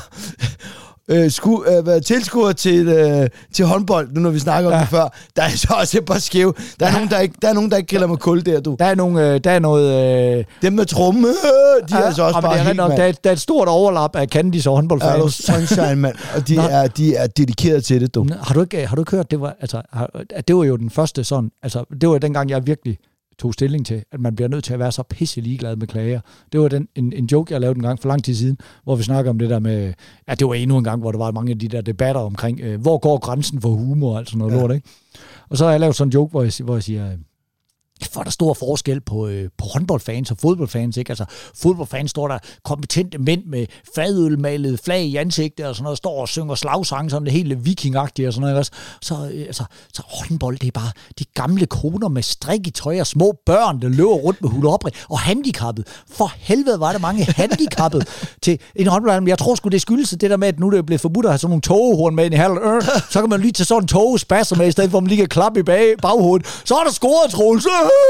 øh, skulle øh, være tilskuer til, øh, til håndbold, nu når vi snakker om ja. det før. Der er så også et par skæve. Der er, ja. nogen, der ikke, der er nogen, der ikke griller med kul der, du. Der er, nogle, øh, der er noget... Øh... Dem med tromme, øh, de ja, er altså også bare helt, nok, der, er, der er et stort overlap af Candice og håndboldfans. Ja, sunshine, mand. Og de er, de er dedikeret til det, du. Har du ikke, har du ikke hørt, det var, altså, har, det var jo den første sådan, altså, det var dengang, jeg virkelig tog stilling til, at man bliver nødt til at være så pisse ligeglad med klager. Det var den, en, en joke, jeg lavede en gang for lang tid siden, hvor vi snakker om det der med, ja, det var endnu en gang, hvor der var mange af de der debatter omkring, øh, hvor går grænsen for humor og alt sådan noget ja. lort, ikke? Og så har jeg lavet sådan en joke, hvor jeg, hvor jeg siger, for der er stor forskel på, øh, på håndboldfans og fodboldfans, ikke? Altså, fodboldfans står der kompetente mænd med fadølmalede flag i ansigtet og sådan noget, står og synger slagsange, sådan det hele vikingagtige og sådan noget, også. Så, øh, altså, så håndbold, det er bare de gamle koner med strikketøj og små børn, der løber rundt med hulopri og handicappet. For helvede var der mange handicappet til en håndbold. Jeg tror sgu, det skyldes det der med, at nu det er blevet forbudt at have sådan nogle togehorn med ind i halv. Øh, så kan man lige tage sådan en togespasser med, i stedet for at man lige kan klappe i bag, baghovedet. Så er der scoret, Troels.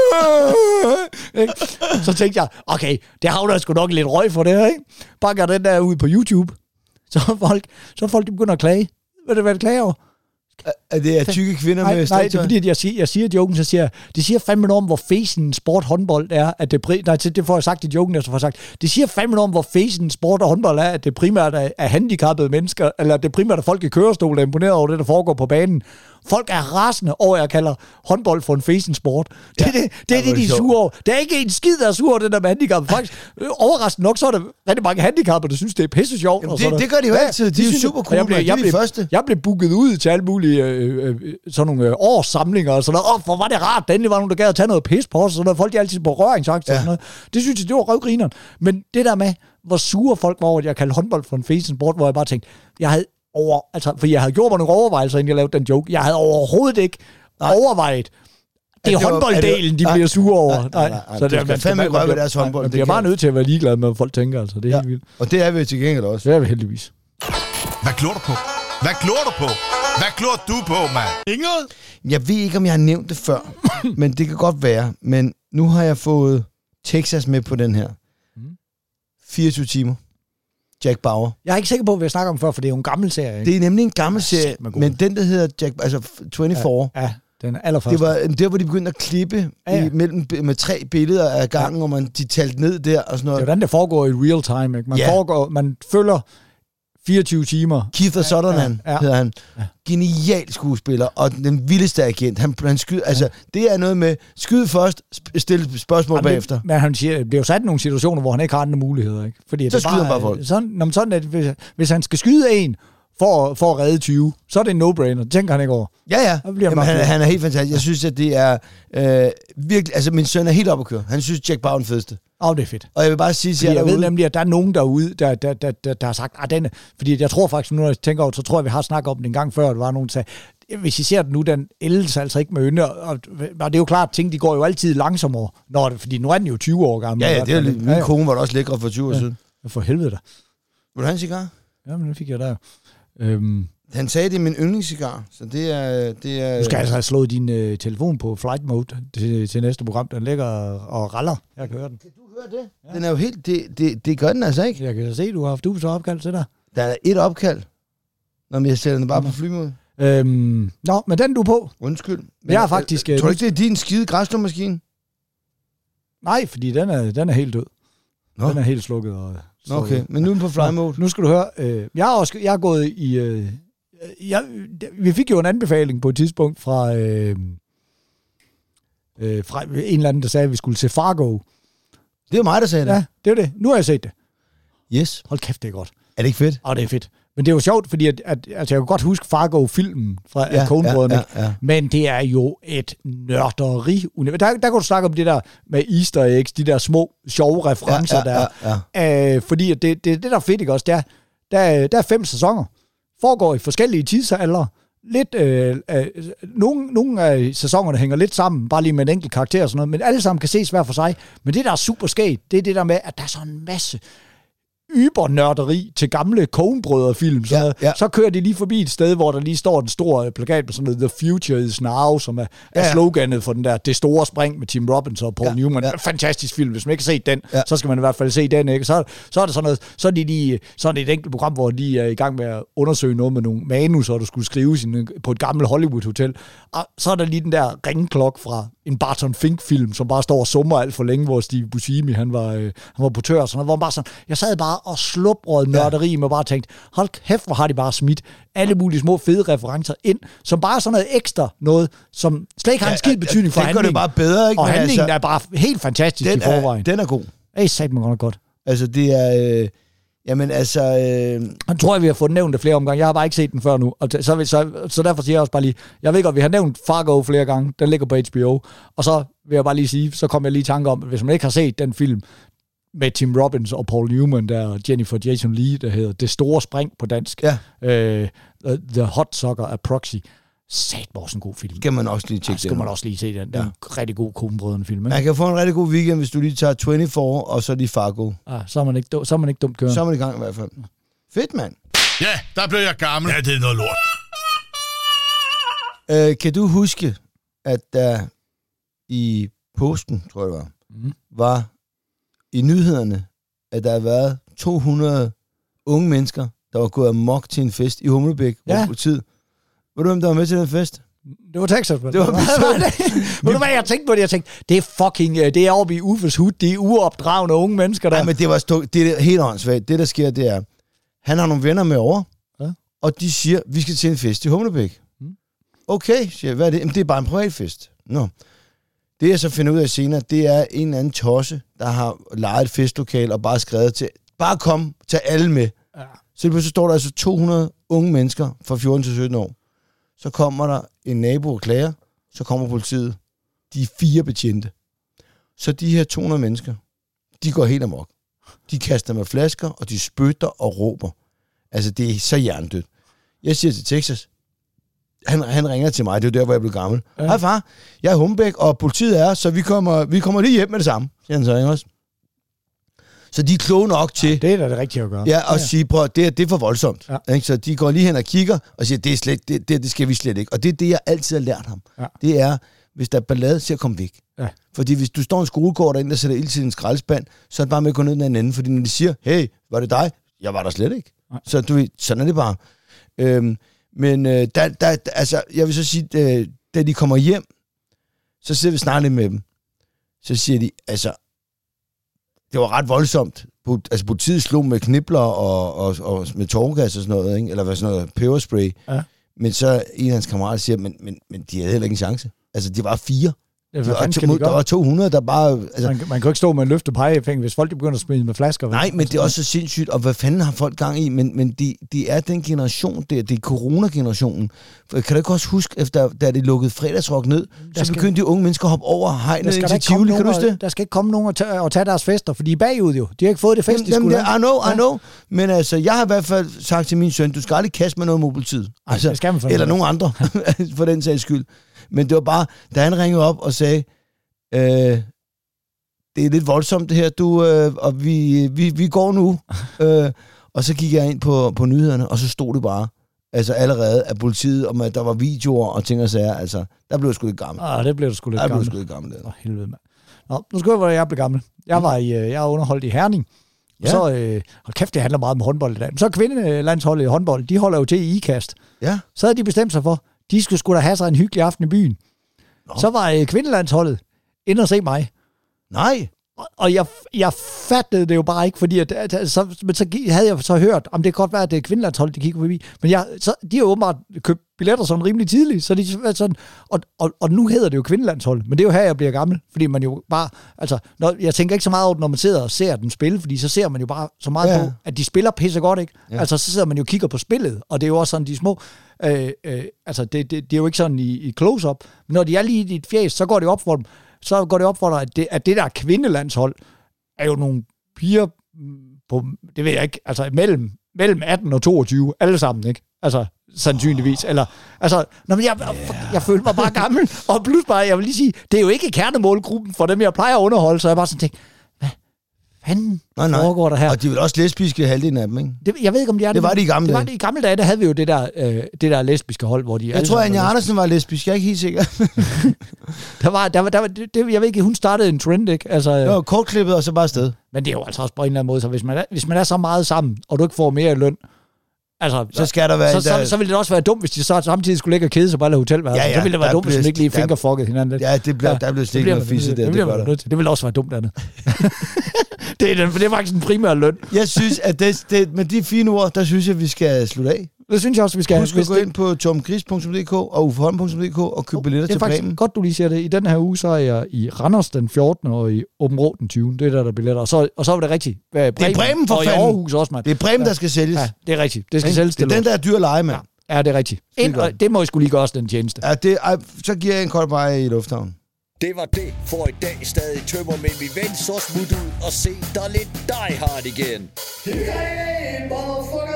Så tænkte jeg, okay, det havner sgu nok lidt røg for det her, ikke? Bakker den der ud på YouTube, så folk, så folk de begynder at klage. Ved du, hvad det klager over? Er det er tykke kvinder nej, med nej, det er fordi, at jeg siger, jeg siger joken, så siger jeg, det siger fandme noget om, hvor fesen sport håndbold er, at det, pri- nej, det får jeg sagt i joken, jeg så får sagt, det siger fandme noget om, hvor fesen sport og håndbold er, at det primært er, er handicappede mennesker, eller at det primært er folk i kørestol, der er imponeret over det, der foregår på banen. Folk er rasende over, at jeg kalder håndbold for en fesen sport. Det er ja, det, det, er det de er sure over. Der er ikke en skid, der er sure over det der med handicap. Faktisk, overraskende nok, så er der rigtig mange handicappede, der synes, det er pisse sjovt. Jamen, det, det gør de jo altid. De, de er jo super cool. Jeg blev, jeg, blev, første. jeg blev booket ud til alle mulige øh, øh, sådan nogle øh, årssamlinger og sådan noget. Åh, hvor var det rart. Endelig var nogen, der gad at tage noget pis på os. Og sådan noget. Folk de er altid på røringsakt. Ja. Noget. Det synes jeg, det var røvgrineren. Men det der med, hvor sure folk var over, at jeg kaldte håndbold for en fesen sport, hvor jeg bare tænkte, jeg havde over, altså, for jeg havde gjort mig nogle overvejelser, inden jeg lavede den joke. Jeg havde overhovedet ikke nej. overvejet, det er håndbolddelen, de bliver sure over. Nej, nej, nej, nej. Så det er fandme ikke røre ved deres håndbold. Man bliver bare nødt til at være ligeglad med, hvad folk tænker. Altså. Det er ja. helt vildt. Og det er vi til gengæld også. Det er vi heldigvis. Hvad glor du på? Hvad glor du på? Hvad glor du på, mand? Inget? Jeg ved ikke, om jeg har nævnt det før, men det kan godt være. Men nu har jeg fået Texas med på den her. fireogtyve timer. Jack Bauer. Jeg er ikke sikker på, hvad jeg snakker om før, for det er jo en gammel serie. Ikke? Det er nemlig en gammel serie, men den, der hedder Jack, altså fireogtyve. Ja, ja, den allerførste. Det var der, hvor de begyndte at klippe ja, ja. I, mellem, med tre billeder af gangen, ja. Og man, de talte ned der og sådan noget. Det er den, der foregår i real time. Ikke? Man, ja. foregår, man følger fireogtyve timer. Keith Sutherland ja, ja. hedder han. Ja. Genial skuespiller, og den vildeste agent. Han, han skyder, ja. Altså, det er noget med, skyd først, stille spørgsmål Jamen, bagefter. Men han siger, det bliver jo sat i nogle situationer, hvor han ikke har andre muligheder. Ikke? Fordi så skyder han bare folk. Sådan, når sådan, at hvis, hvis han skal skyde en, for, for at redde tyve, så er det en no-brainer. Det tænker han ikke over. Ja, ja. Jamen, han, han er helt fantastisk. Jeg synes, at det er øh, virkelig... Altså, min søn er helt oppe at køre. Han synes, Jack Bauer er den fedeste. Åh, oh, det er fedt. Og jeg vil bare sige... Jeg, jeg ved nemlig, at der er nogen derude, der, der, der, der, der har sagt, ah, den... Fordi jeg tror faktisk, nu når jeg tænker over, så tror jeg, vi har snakket om den en gang før, at der var nogen, der sagde, hvis I ser den nu, den ældes altså ikke med ynde, og, og det er jo klart, ting de går jo altid langsommere, når det, fordi nu er den jo tyve år gammel. Ja, ja, det er min ja, kone var da også lækre for tyve år ja, siden. For helvede da. Vil du have en cigar? Ja, men den fik jeg der. Øhm. Han sagde, det er min yndlingscigar, så det er... Det er du skal altså have slået din øh, telefon på flight mode til, til næste program. Den ligger og, og raller. Jeg kan høre den. Kan du høre det? Ja. Den er jo helt... Det, det, det gør den altså ikke. Jeg kan se, du har haft du så opkald til dig. Der er et opkald, når jeg sætter den bare på flymode. Øhm, nå, men den du er på. Undskyld. Men jeg er faktisk... Tror du ikke, det er din skide græsslåmaskine? Nej, fordi den er, den er helt død. Nå. Den er helt slukket. Og okay, men nu er den på fly mode. Nu skal du høre. Øh, jeg, har også, jeg er gået i... Øh, jeg, vi fik jo en anbefaling på et tidspunkt fra, øh, øh, fra en eller anden, der sagde, at vi skulle se Fargo. Det er mig, der sagde det. Ja, det er det. Nu har jeg set det. Yes. Hold kæft, det er godt. Er det ikke fedt? Ja, det er fedt. Men det er jo sjovt, fordi at, at, altså jeg kan godt huske Fargo-filmen fra ja, Coen-brødrene, ja, ja, ja. Men det er jo et nørderi. Der, der kan du snakke om det der med Easter eggs, de der små, sjove referencer ja, ja, der. Ja, ja. Øh, fordi det, det, det der er fedt, ikke også, der, der, der er fem sæsoner. Foregår i forskellige tidsalder. Lidt, øh, øh, nogle, nogle af sæsonerne hænger lidt sammen, bare lige med en enkelt karakter og sådan noget, men alle sammen kan ses hver for sig. Men det, der er super skægt, det er det der med, at der er sådan en masse ybernørderi til gamle Coen-brødre-film. Ja, ja. Så kører de lige forbi et sted, hvor der lige står en stor plakat med sådan noget The Future is Now, som er, ja, ja. er sloganet for den der Det Store Spring med Tim Robbins og Paul ja, Newman. Ja. Fantastisk film. Hvis man ikke har set den, ja. så skal man i hvert fald se den. Ikke? Så, så er det sådan noget, så er det lige, sådan et enkelt program, hvor de er i gang med at undersøge noget med nogle manus, og du skulle skrive sin, på et gammelt Hollywood-hotel. Og så er der lige den der ringklok fra en Barton Fink-film, som bare står og summer alt for længe, hvor Steve Buscemi, han var, øh, han var portør og sådan noget, hvor man bare sådan, jeg sad bare og slubrede nørderi, ja. med bare tænkt, hold kæft, hvor har de bare smidt alle mulige små fede referencer ind, som bare sådan noget ekstra noget, som slet ikke har en skid betydning for handlingen. Det bare bedre, ikke? Og Men handlingen altså, er bare helt fantastisk den i forvejen. Er, den er god. Det er satme godt godt. Altså, det er... Øh, jamen, altså... Øh, jeg tror, vi har fået nævnt det flere omgange. Jeg har bare ikke set den før nu. Og så, så, så derfor siger jeg også bare lige, jeg ved godt, vi har nævnt Fargo flere gange. Den ligger på H B O. Og så vil jeg bare lige sige, så kommer jeg lige i tanke om, at hvis man ikke har set den film med Tim Robbins og Paul Newman, der og Jennifer Jason Leigh, der hedder Det Store Spring på dansk. Ja. Øh, The Hot Sucker af Proxy. Sat var også en god film. Skal man også lige tjekke ja, skal man også lige se den. Det er ja. en rigtig god Coen-brødrene film. Ikke? Man kan få en rigtig god weekend, hvis du lige tager tyve-fire, og så lige Fargo. Ja, så er man ikke, så er man ikke dumt kørende. Så er man i gang i hvert fald. Fedt, mand. Ja, der blev jeg gammel. Ja, det er noget lort. Øh, kan du huske, at der i påsken, tror jeg det var, mm. var i nyhederne, at der har været to hundrede unge mennesker, der var gået amok til en fest i Humlebæk, ja. hvor politiet. Ved du, hvem der var med til den fest? Det var Texas, men. Det var Ved du hvad, jeg tænkte på det? Jeg tænkte, det er fucking, det er oppe i Uffes hud, det er uopdragende unge mennesker der. Nej, men det var stå, det er helt åndssvagt. Det, der sker, det er, han har nogle venner med over, ja. og de siger, vi skal til en fest i Humlebæk. Mm. Okay, siger jeg, hvad er det? Jamen, det er bare en privat fest. Nå. Det, jeg så finder ud af senere, det er en eller anden tosse, der har lejet et festlokal og bare skrevet til, bare kom, tag alle med. Ja. Så pludselig står der altså to hundrede unge mennesker fra fjorten til sytten år. Så kommer der en nabo og klager, så kommer politiet. De er fire betjente. Så de her to hundrede mennesker, de går helt amok. De kaster med flasker, og de spytter og råber. Altså, det er så hjernedødt. Jeg siger til Texas, han, han ringer til mig, det er der, hvor jeg blev gammel. Ja. Hej far, jeg er Humbæk, og politiet er, så vi kommer, vi kommer lige hjem med det samme, siger han så, ikke også? Så de er kloge nok til... Ja, det er da det rigtige at gøre. Ja, og ja. sige, prøv, det, det er for voldsomt. Ja. Ikke? Så de går lige hen og kigger, og siger, det er slet, det, det, det skal vi slet ikke. Og det er det, jeg altid har lært ham. Ja. Det er, hvis der er ballade, så kom væk. Ja. Fordi hvis du står en skolegård derinde, der sætter ild til en skraldespand, så er det bare med at gå ned den anden. Fordi når de siger, hey, var det dig? Jeg var der slet ikke. Ja. Så du ved, sådan er det bare. Øhm, men øh, der, der, altså, jeg vil så sige, øh, da de kommer hjem, så sidder vi snart lidt med dem. Så siger de, altså, det var ret voldsomt. Altså, politiet slog med knibler og, og, og med tårgas og sådan noget, ikke? Eller hvad sådan noget, peberspray. Ja. Men så en af hans kammerater siger, men, men, men de havde heller ikke en chance. Altså, de var fire. Ja, der, var to, de der var to hundrede, der bare... Altså, man, man kan jo ikke stå med en løfte pegefing, hvis folk de begynder at smide med flasker. Nej, men det er også så sindssygt, og hvad fanden har folk gang i? Men, men de, de er den generation der, det er corona-generationen. Kan du ikke også huske, efter, da det lukkede fredagsrock ned, der så begyndte de unge mennesker at hoppe over hegnet ind til Tivoli, kan du huske det? Der skal ikke komme nogen og tage, og tage deres fester, for de er bagud jo. De har ikke fået det fest, jamen, de skulle have. I know, I know. Men altså, jeg har i hvert fald sagt til min søn, du skal aldrig kaste med noget mobiltid. Altså, det skal man eller nogen andre, for den sags skyld. Men det var bare, da han ringede op og sagde, Øh, det er lidt voldsomt det her, du, øh, og vi, vi, vi går nu. øh, og så gik jeg ind på, på nyhederne, og så stod det bare, altså allerede af politiet, om at der var videoer og ting og sager, altså, der blev jeg sgu lidt gammel. Ah, det blev du sgu lidt der gammel. Der blev jeg sgu lidt gammel. Åh, helvede, mand. Nå, nu skal jeg, hvor jeg blev gammel. Jeg var i, jeg er underholdt i Herning. Ja. Så, øh, hold kæft, det handler meget om håndbold i dag. Men så kvindelandsholdet i håndbold, de holder jo til i ikast. Ja. Så havde de bestemt sig for, de skulle sgu da have sig en hyggelig aften i byen. Nå. Så var øh, kvindelandsholdet ind og se mig. Nej. Og, og jeg, jeg fattede det jo bare ikke, fordi at, at, så, men så havde jeg så hørt, om det kan godt være, at det er kvindelandshold, de kigger forbi. Men jeg, så, de har åbenbart købt billetter sådan rimelig tidligt, så de sådan, og, og, og nu hedder det jo kvindelandshold, men det er jo her, jeg bliver gammel, fordi man jo bare, altså, når, jeg tænker ikke så meget over det, når man sidder og ser dem spille, fordi så ser man jo bare så meget ja. på, at de spiller pisse godt, ikke? Ja. Altså, så sidder man jo og kigger på spillet, og det er jo også sådan, de små, øh, øh, altså, det, det, det er jo ikke sådan i, i close-up, men når de er lige i dit fjæs, så går det op for dem, så går det op for dig, at det, at det der kvindelandshold er jo nogle piger på, det ved jeg ikke, altså mellem, mellem atten og toogtyve, alle sammen, ikke? Altså, sandsynligvis. Eller, altså, når jeg, jeg, jeg følte mig bare gammel, og plus bare, jeg vil lige sige, det er jo ikke kernemålgruppen for dem, jeg plejer at underholde, så jeg bare sådan tænkte, hvad fanden nej, nej. foregår der her? Og de er vel også lesbiske, halvdelen af dem, ikke? Det, jeg ved ikke, om de er det. Det var de i gamle dage. dage. Det var de i gamle dage, der havde vi jo det der, øh, det der lesbiske hold, hvor de... Jeg tror, Anja Andersen var lesbisk, jeg er ikke helt sikker. der var, der var, der var det, jeg ved ikke, hun startede en trend, ikke? Altså, det var kortklippet, og så bare afsted. Men det er jo altså også på en eller anden måde, så hvis man er, hvis man er så meget sammen, og du ikke får mere i løn, Altså, så skal der være så, en, der... så, så ville det også være dumt, hvis de så samtidig skulle ligge og kede sig på alle hotelværelser. Ja, ja, så ville det være dumt, hvis de ikke lige der, fingerfuckede hinanden lidt. Ja, det bliver, ja, der bliver slet ikke noget fisse der. Det, det, det, det, det ville også være dumt andet. det, er den, for det er faktisk en primær løn. Jeg synes, at det, det, med de fine ord, der synes jeg, vi skal slutte af. Det synes jeg også, vi skal. Husk at gå ind på tomgris punktum d k og uforholm punktum d k og købe billetter til Bremen. Det er faktisk godt, du lige siger det. I den her uge, så er jeg i Randers den fjortende og i Åben Rå den tyvende. Det er der, der er billetter. Og så, og så var det rigtigt. Bremen, det er Bremen for og fanden. Og i Aarhus også, mand. Det er Bremen, der skal sælges. Ja, det er rigtigt. Det skal ja, sælges. Det er den, der er dyr leje, mand. Ja, ja, det er rigtigt. Ind, og det må I skulle lige gøre den tjeneste. Ja, det, ej, så giver jeg en kold bajer i lufthavnen. Det var det for i dag. Stadig tømmer, men vi vender så smut ud og se dig lidt Die Hard igen. Hey, motherfucker!